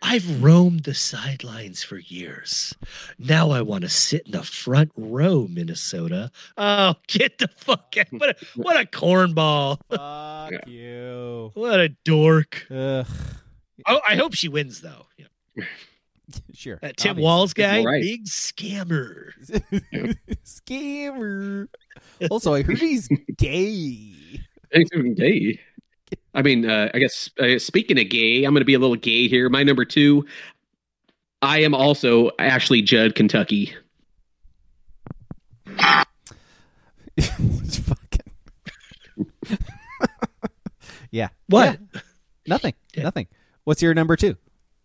I've roamed the sidelines for years. Now I want to sit in the front row, Minnesota. Oh, get the fuck out. What a, what a cornball. Fuck Yeah. you. What a dork. Ugh. Oh, I hope she wins, though. Yeah. Sure. That Tim Obviously. Walls guy, All right. big scammer. Scammer. Also, I heard he's gay. Gay. I mean, uh, I guess uh, speaking of gay, I'm going to be a little gay here. My number two, I am also Ashley Judd, Kentucky. It's fucking. Yeah. What? Yeah. Nothing. Yeah. Nothing. What's your number two?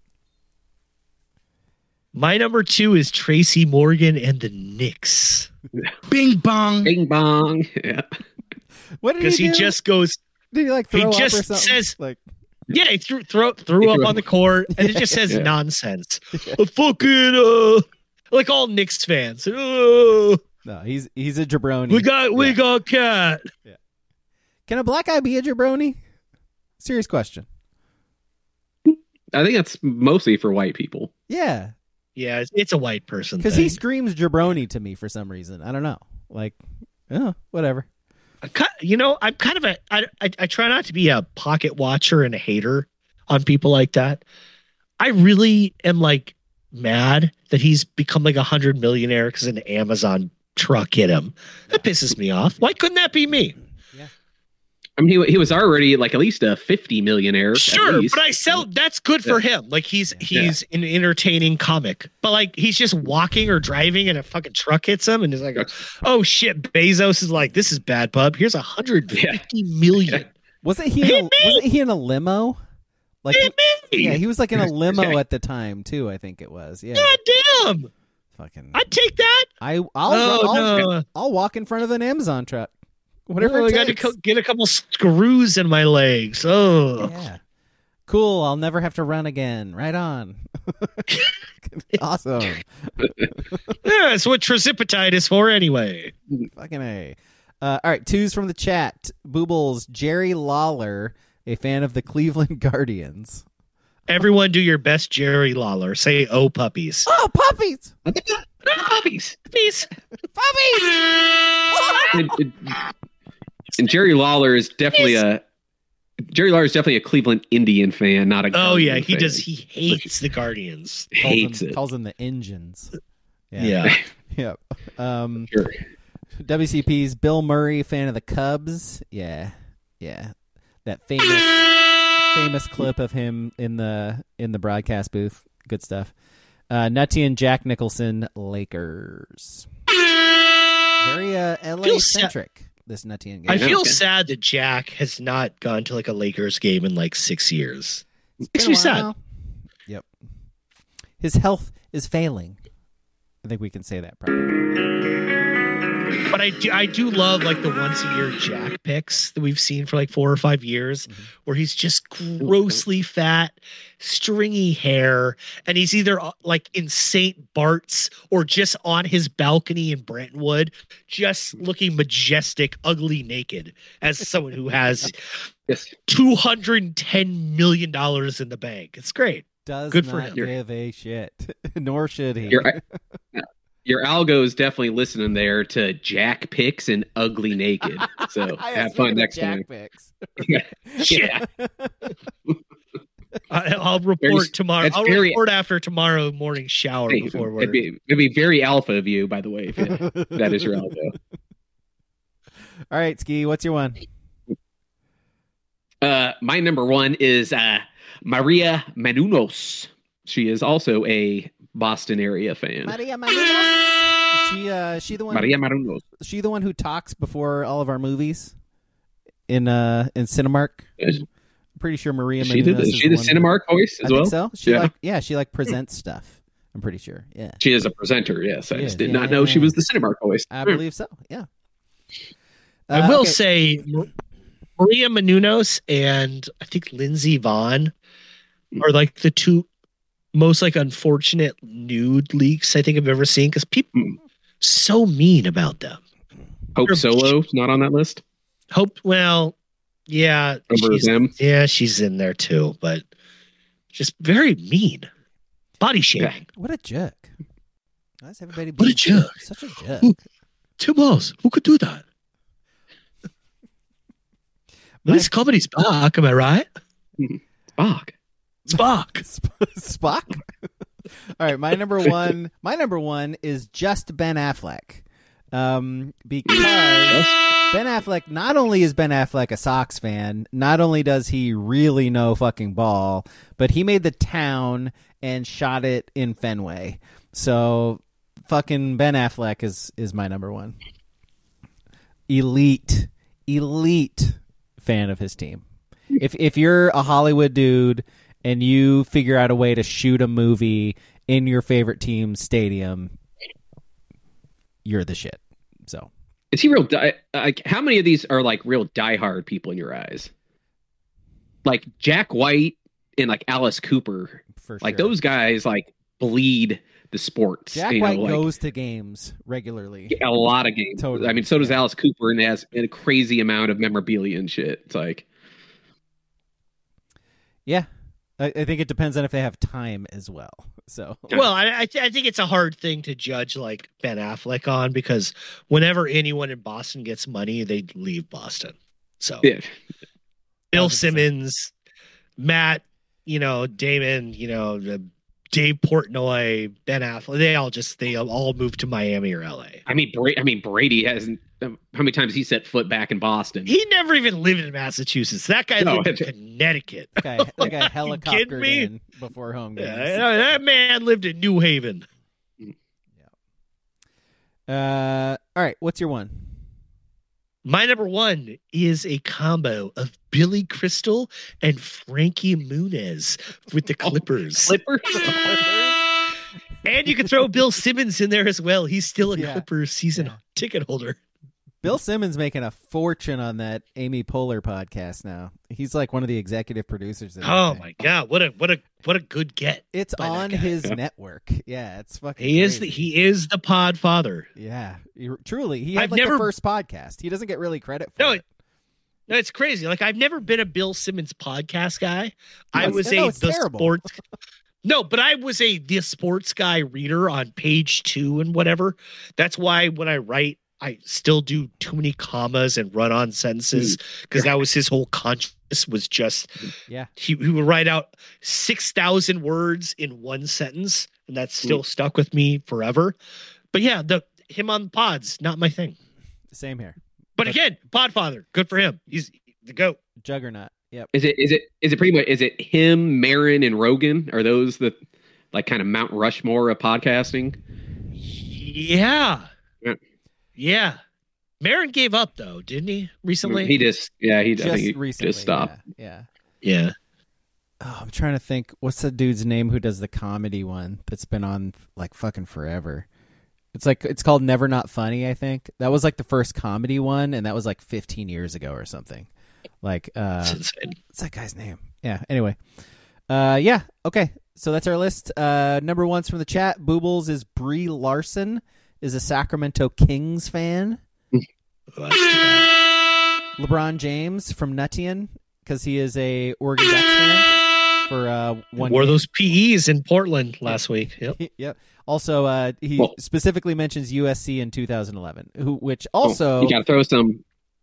My number two is Tracy Morgan and the Knicks. Bing bong. Bing bong. Yeah. What did Because he, he do? just goes, did he like he throw up just or something? says- like yeah, he threw, throw, threw He up threw on up. the court, and it just says Yeah. nonsense. A fucking, uh, like all Knicks fans. Oh, no, he's he's a jabroni. we got, we Yeah. got cat. Can a black guy be a jabroni? Serious question. I think that's mostly for white people. Yeah, Yeah, it's, it's a white person. because thing. he screams jabroni to me for some reason. I don't know. Like, oh, whatever. I'm ki- you know, I'm kind of a. I, I I try not to be a pocket watcher and a hater on people like that. I really am like mad that he's become like a hundred millionaire because an Amazon truck hit him. That pisses me off. Why couldn't that be me? I mean, he, he was already like at least a fifty millionaire. at Sure, least. but I sell. That's good for him. Like he's he's an entertaining comic. But like he's just walking or driving and a fucking truck hits him and he's like, oh shit. Bezos is like, this is bad, bub. Here's a hundred fifty million. Wasn't he? In Hit a, me! wasn't he in a limo? Like, Hit me! yeah, he was like in a limo Okay. at the time too. I think it was. Yeah, God damn! fucking. I'd take that. I I'll Oh, I'll, no. I'll walk in front of an Amazon truck. Whatever Oh, I it got to takes. co- get a couple screws in my legs. Oh, Yeah. Cool. I'll never have to run again. Right on. Awesome. yeah, that's what trizipatide is for anyway. Fucking A. Uh, all right. Twos from the chat. Boobles, Jerry Lawler, a fan of the Cleveland Guardians. Everyone, do your best, Jerry Lawler. Say, "Oh, puppies, Oh, puppies! Puppies. puppies." Puppies! And, and- and Jerry Lawler is definitely a Jerry Lawler is definitely a Cleveland Indian fan, not a. Oh yeah, Guardian he fan. does. He hates the Guardians. Calls hates them, it. Calls them the engines. Yeah. Yep. Um, Sure. W C P's Bill Murray, fan of the Cubs. Yeah. Yeah. That famous famous clip of him in the in the broadcast booth. Good stuff. Uh, Nutty and Jack Nicholson, Lakers. Very uh, L A Feel sa- centric. This Nutty and I game. feel okay. sad that Jack has not gone to like a Lakers game in like six years. It's Makes been me a sad. while. Yep. His health is failing. I think we can say that probably. But I do, I do love like the once a year Jack picks that we've seen for like four or five years, Mhm. where he's just grossly fat, stringy hair, and he's either uh, like in Saint Bart's or just on his balcony in Brentwood, just looking majestic, ugly, naked, as someone who has Yes. two hundred ten million dollars in the bank. It's great. Does Good for not him. give a shit. Nor should he. Your your algo is definitely listening there to Jack picks and ugly naked. So I have was fun looking at next Jack time. picks. Shit. I, I'll report Very- tomorrow. that's I'll very- report after tomorrow morning shower Hey, before it'd work. be, it'd be very alpha of you, by the way, if it, that is your algo. All right, Ski, what's your one? Uh, my number one is uh, Maria Menounos. She is also a Boston area fan. Maria Menounos. She uh she the one Maria Menounos. she the one who talks before all of our movies in uh in Cinemark. Is I'm pretty sure Maria she Menounos the, is is she the one- Cinemark voice I as think well? so. She Yeah. like yeah, she like presents stuff. I'm pretty sure. Yeah. She is a presenter, yes. I She just is, did yeah, not yeah, know she yeah. was the Cinemark voice. I believe so. Yeah. I Uh, will okay. say Mar- Maria Menounos and I think Lindsey Vaughn are like the two most like unfortunate nude leaks I think I've ever seen because people Hmm. so mean about them. Hope Solo not on that list. Hope well, yeah, Remember she's, them? yeah, she's in there too, but Just very mean. Body shaming. What a jerk. Why is everybody What a being jerk. such a jerk? Who, Tim Walz, who could do that? My- This comedy's back, am I right? Fuck. Spock. Sp- Spock. All right, my number one. My number one is just Ben Affleck, um, because Ben Affleck. Not only is Ben Affleck a Sox fan, not only does he really know fucking ball, but he made The Town and shot it in Fenway. So, fucking Ben Affleck is is my number one. Elite, elite fan of his team. If if you're a Hollywood dude and you figure out a way to shoot a movie in your favorite team's stadium, you're the shit. So, Is he real? Die- like, how many of these are like real diehard people in your eyes? Like Jack White and like Alice Cooper. for Like sure. those guys, like bleed the sports. Jack you know, White like, goes to games regularly. a lot of games. Totally. I mean, so does Yeah. Alice Cooper, and has a crazy amount of memorabilia and shit. It's like, Yeah. I, I think it depends on if they have time as well. So, Well, I I, th- I think it's a hard thing to judge like Ben Affleck on because whenever anyone in Boston gets money, they leave Boston. So yeah. Bill one hundred percent. Simmons, Matt, you know, Damon, you know, the Dave Portnoy, Ben Affleck, they all just they all moved to Miami or L A. I mean, Bra- I mean, Brady hasn't. Um, how many times he set foot back in Boston? He never even lived in Massachusetts. That guy No, lived in it's- Connecticut. that guy, that guy helicoptered me? in before home games. Yeah, that man lived in New Haven. Uh, all right. What's your one? My number one is a combo of Billy Crystal and Frankie Muniz with the Clippers. Clippers. And you can throw Bill Simmons in there as well. He's still a Yeah. Clippers season Yeah. ticket holder. Bill Simmons making a fortune on that Amy Poehler podcast now. He's like one of the executive producers. Of that Oh thing. my god, what a what a what a good get. It's by that on guy. his network. Yeah, it's fucking. He is the crazy. he is the pod father. Yeah, You're- truly, he had I've like never- the first podcast. He doesn't get really credit for No, it. No, it's crazy. Like I've never been a Bill Simmons podcast guy. I No, was it's- no, a it's the terrible. sports. No, but I was a the sports guy reader on page two and whatever. That's why when I write, I still do too many commas and run on sentences because that was his whole conscious was just Yeah. he, he would write out six thousand words in one sentence, and that's still stuck with me forever. But yeah, the him on pods, not my thing. Same here. But But- again, Podfather, good for him. He's the goat. Juggernaut. Yep. Is it? Is it? Is it pretty much? Is it him, Marin, and Rogan? Are those the like kind of Mount Rushmore of podcasting? Yeah. Yeah. Yeah. Marin gave up though, didn't he? Recently? He just, yeah, he, I Just think he recently. just stopped. Yeah. yeah. yeah. Oh, I'm trying to think. What's the dude's name who does the comedy one that's been on like fucking forever? It's like it's called Never Not Funny. I think that was like the first comedy one, and that was like fifteen years ago or something. Like, uh, That's insane. what's that guy's name? Yeah. Anyway. Uh, yeah. Okay. So that's our list. Uh, number one's from the chat. Boobles is Brie Larson is a Sacramento Kings fan. Oh, that's too bad. LeBron James from Nuttian because he is a Oregon Ducks fan for uh, one. Wore game. those P Es in Portland last week. Yep. Yep. Also, uh, he Well- specifically mentions U S C in two thousand eleven, who which also Oh, you got to throw some.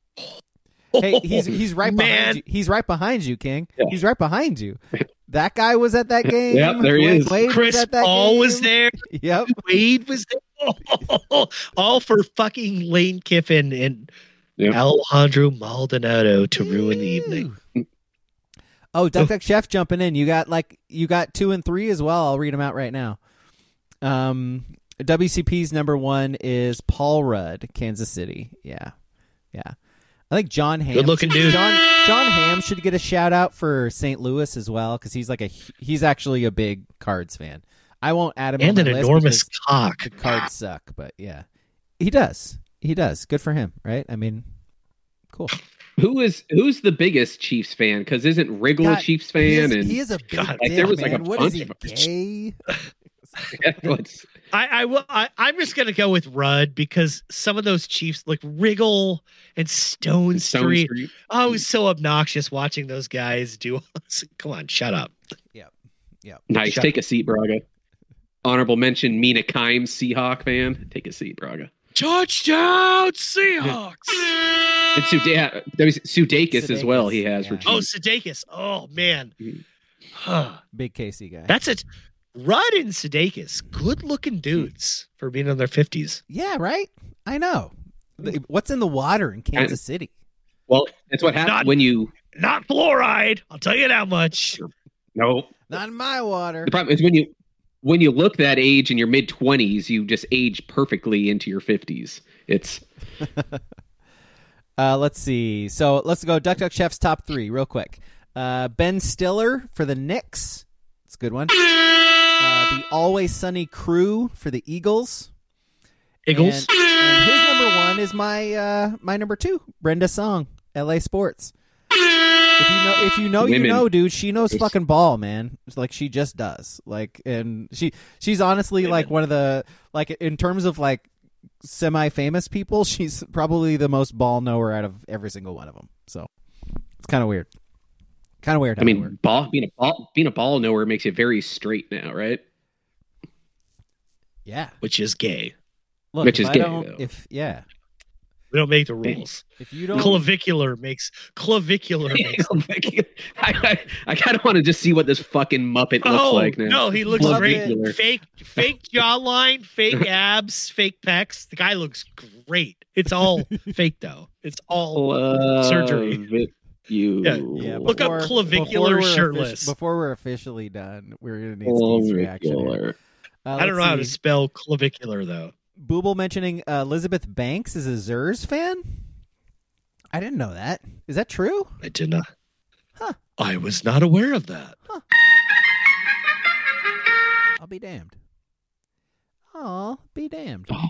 hey he's he's right Man. behind you. He's right behind you, King. Yeah. He's right behind you. That guy was at that game. Yep, there he Wade- is. Wade Chris was at that Paul game. was there. Yep. Wade was there. All for fucking Lane Kiffin and Yep. Alejandro Maldonado to ruin the evening. Oh, Duck Duck Chef jumping in. You got like you got two and three as well. I'll read them out right now. Um, W C P's number one is Paul Rudd, Kansas City. Yeah, yeah. I think John Hamm. Good looking dude. John John Hamm should get a shout out for Saint Louis as well because he's like a he's actually a big Cards fan. I won't add him And on an my list enormous because cock. the Cards suck, but yeah, he does. He does. Good for him, right? I mean, cool. Who is who's the biggest Chiefs fan? Because isn't Wriggle God, a Chiefs He fan? is, and he is a big God, like, dick, there was, like, man. a What is bunch he, of us. gay? Let's- I, I will. I, I'm just gonna go with Rudd because some of those Chiefs, like Wriggle and Stone, Stone Street. Street. Oh, it was so obnoxious watching those guys do. Come on, shut up. Yeah. Nice. Shut- Take a seat, Braga. Honorable mention, Mina Kimes, Seahawk fan. Take a seat, Braga. Touchdown Seahawks. And Suda- there's Sudeikis as well. Sudeikis, He has yeah. for Oh, Chiefs. Sudeikis. Oh man. Mhm. Huh. Big Casey guy. That's it. Rudd and Sudeikis, good looking dudes for being in their fifties. Yeah, right? I know. The- What's in the water in Kansas City? Well, that's what happens Not- when you. Not fluoride. I'll tell you that much. No, Not in my water. the problem is when you when you look that age in your mid twenties, you just age perfectly into your fifties. It's Uh, let's see. So let's go Duck Duck Chef's top three real quick. Uh, Ben Stiller for the Knicks. It's a good one. Uh, the Always Sunny crew for the Eagles. Eagles. And, and his number one is my uh, my number two, Brenda Song, L A Sports. If you know, if you know, Women. you know, dude. She knows It's- fucking ball, man. It's like she just does. Like, and she she's honestly Women. like one of the like in terms of like semi-famous people. She's probably the most ball knower out of every single one of them. So it's kind of weird. Kind of weird. I how it mean, works. ball being a ball being a ball knower makes you very straight now, right? Yeah. Which is gay. Look, Which if is I gay, don't, though. if yeah, We don't make the rules. if you don't, Clavicular makes clavicular makes. I, I, I kind of want to just see what this fucking Muppet looks Oh like now. no, he looks Clavicular. great. Fake, fake jawline, fake abs, fake pecs. The guy looks great. It's all fake though. It's all Love surgery. You. Yeah. yeah, Look up before- clavicular before we're shirtless. offici- before we're officially done, we're gonna need Steve's reaction. here. Clavicular. Uh, I don't know let's how to see. spell clavicular though. Booble mentioning uh, Elizabeth Banks is a Zers fan. I didn't know that. Is that true? I did not. Huh. I was not aware of that. I'll be damned. Oh, be damned. Oh.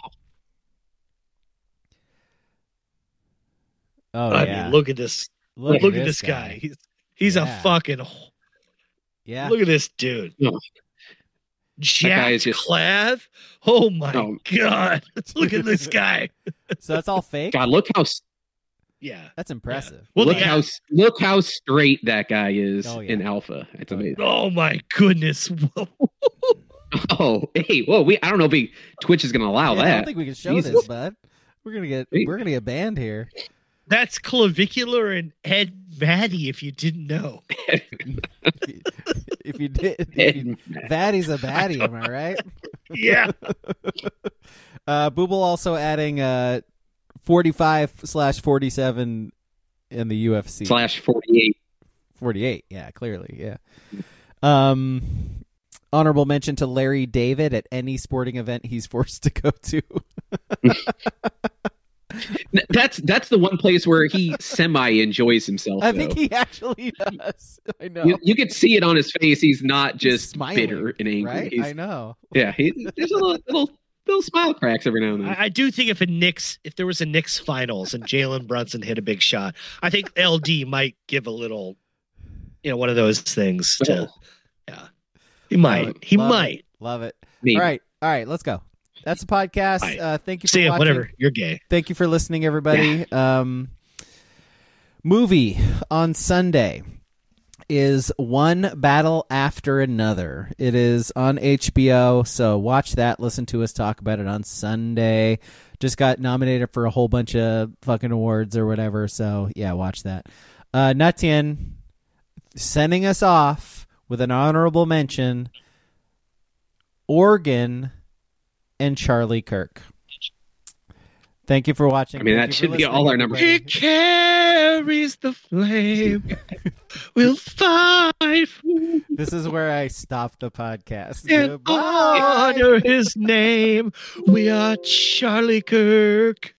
Oh I yeah. mean, look at this. Look, Look, at this guy. He's he's Yeah. a fucking. Yeah. Look at this dude. Oh. Jack is just- Clav. Oh my Oh. god! Look at this guy. So that's all fake. God, look how s- Yeah. That's impressive. Well, look yeah. how s- look how straight that guy is Oh, yeah. in Alpha. It's Oh, yeah. amazing. Oh my goodness. Whoa. Oh, hey, whoa, we I don't know if we, Twitch is gonna allow Yeah, I that. don't think we can show Jesus. this, bud. We're gonna get Hey. we're gonna get banned here. That's clavicular and Ed Vaddy. If you didn't know. If you, if you did, if you, Vaddy's a baddie, am I right? Yeah. Uh, Booble also adding uh, forty-five slash forty-seven in the U F C. Slash forty-eight. forty-eight, yeah, clearly, yeah. Um, honorable mention to Larry David at any sporting event he's forced to go to. That's that's the one place where he semi enjoys himself. I though. think he actually does. I know. You, you could see it on his face. He's not just Smiling, bitter and angry. right? He's, I know. yeah, he, there's a little, little little smile cracks every now and then. I, I do think if a Knicks, if there was a Knicks finals and Jalen Brunson hit a big shot, I think L D might give a little, you know, one of those things to, yeah, he might, Love it, he love might. it, love it. Maybe. All right, all right, let's go. That's the podcast. All right. Uh, thank you for See ya, watching. whatever. You're gay. Thank you for listening, everybody. Um, movie on Sunday is One Battle After Another. It is on H B O, so watch that. Listen to us talk about it on Sunday. Just got nominated for a whole bunch of fucking awards or whatever, so yeah, watch that. Uh, Nutien sending us off with an honorable mention, Oregon and Charlie Kirk. Thank you for watching. I mean, Thank that you for should be listening, all our numbers. He everybody. carries the flame. We'll fight This is where I stop the podcast. and Goodbye. honor his name. We are Charlie Kirk.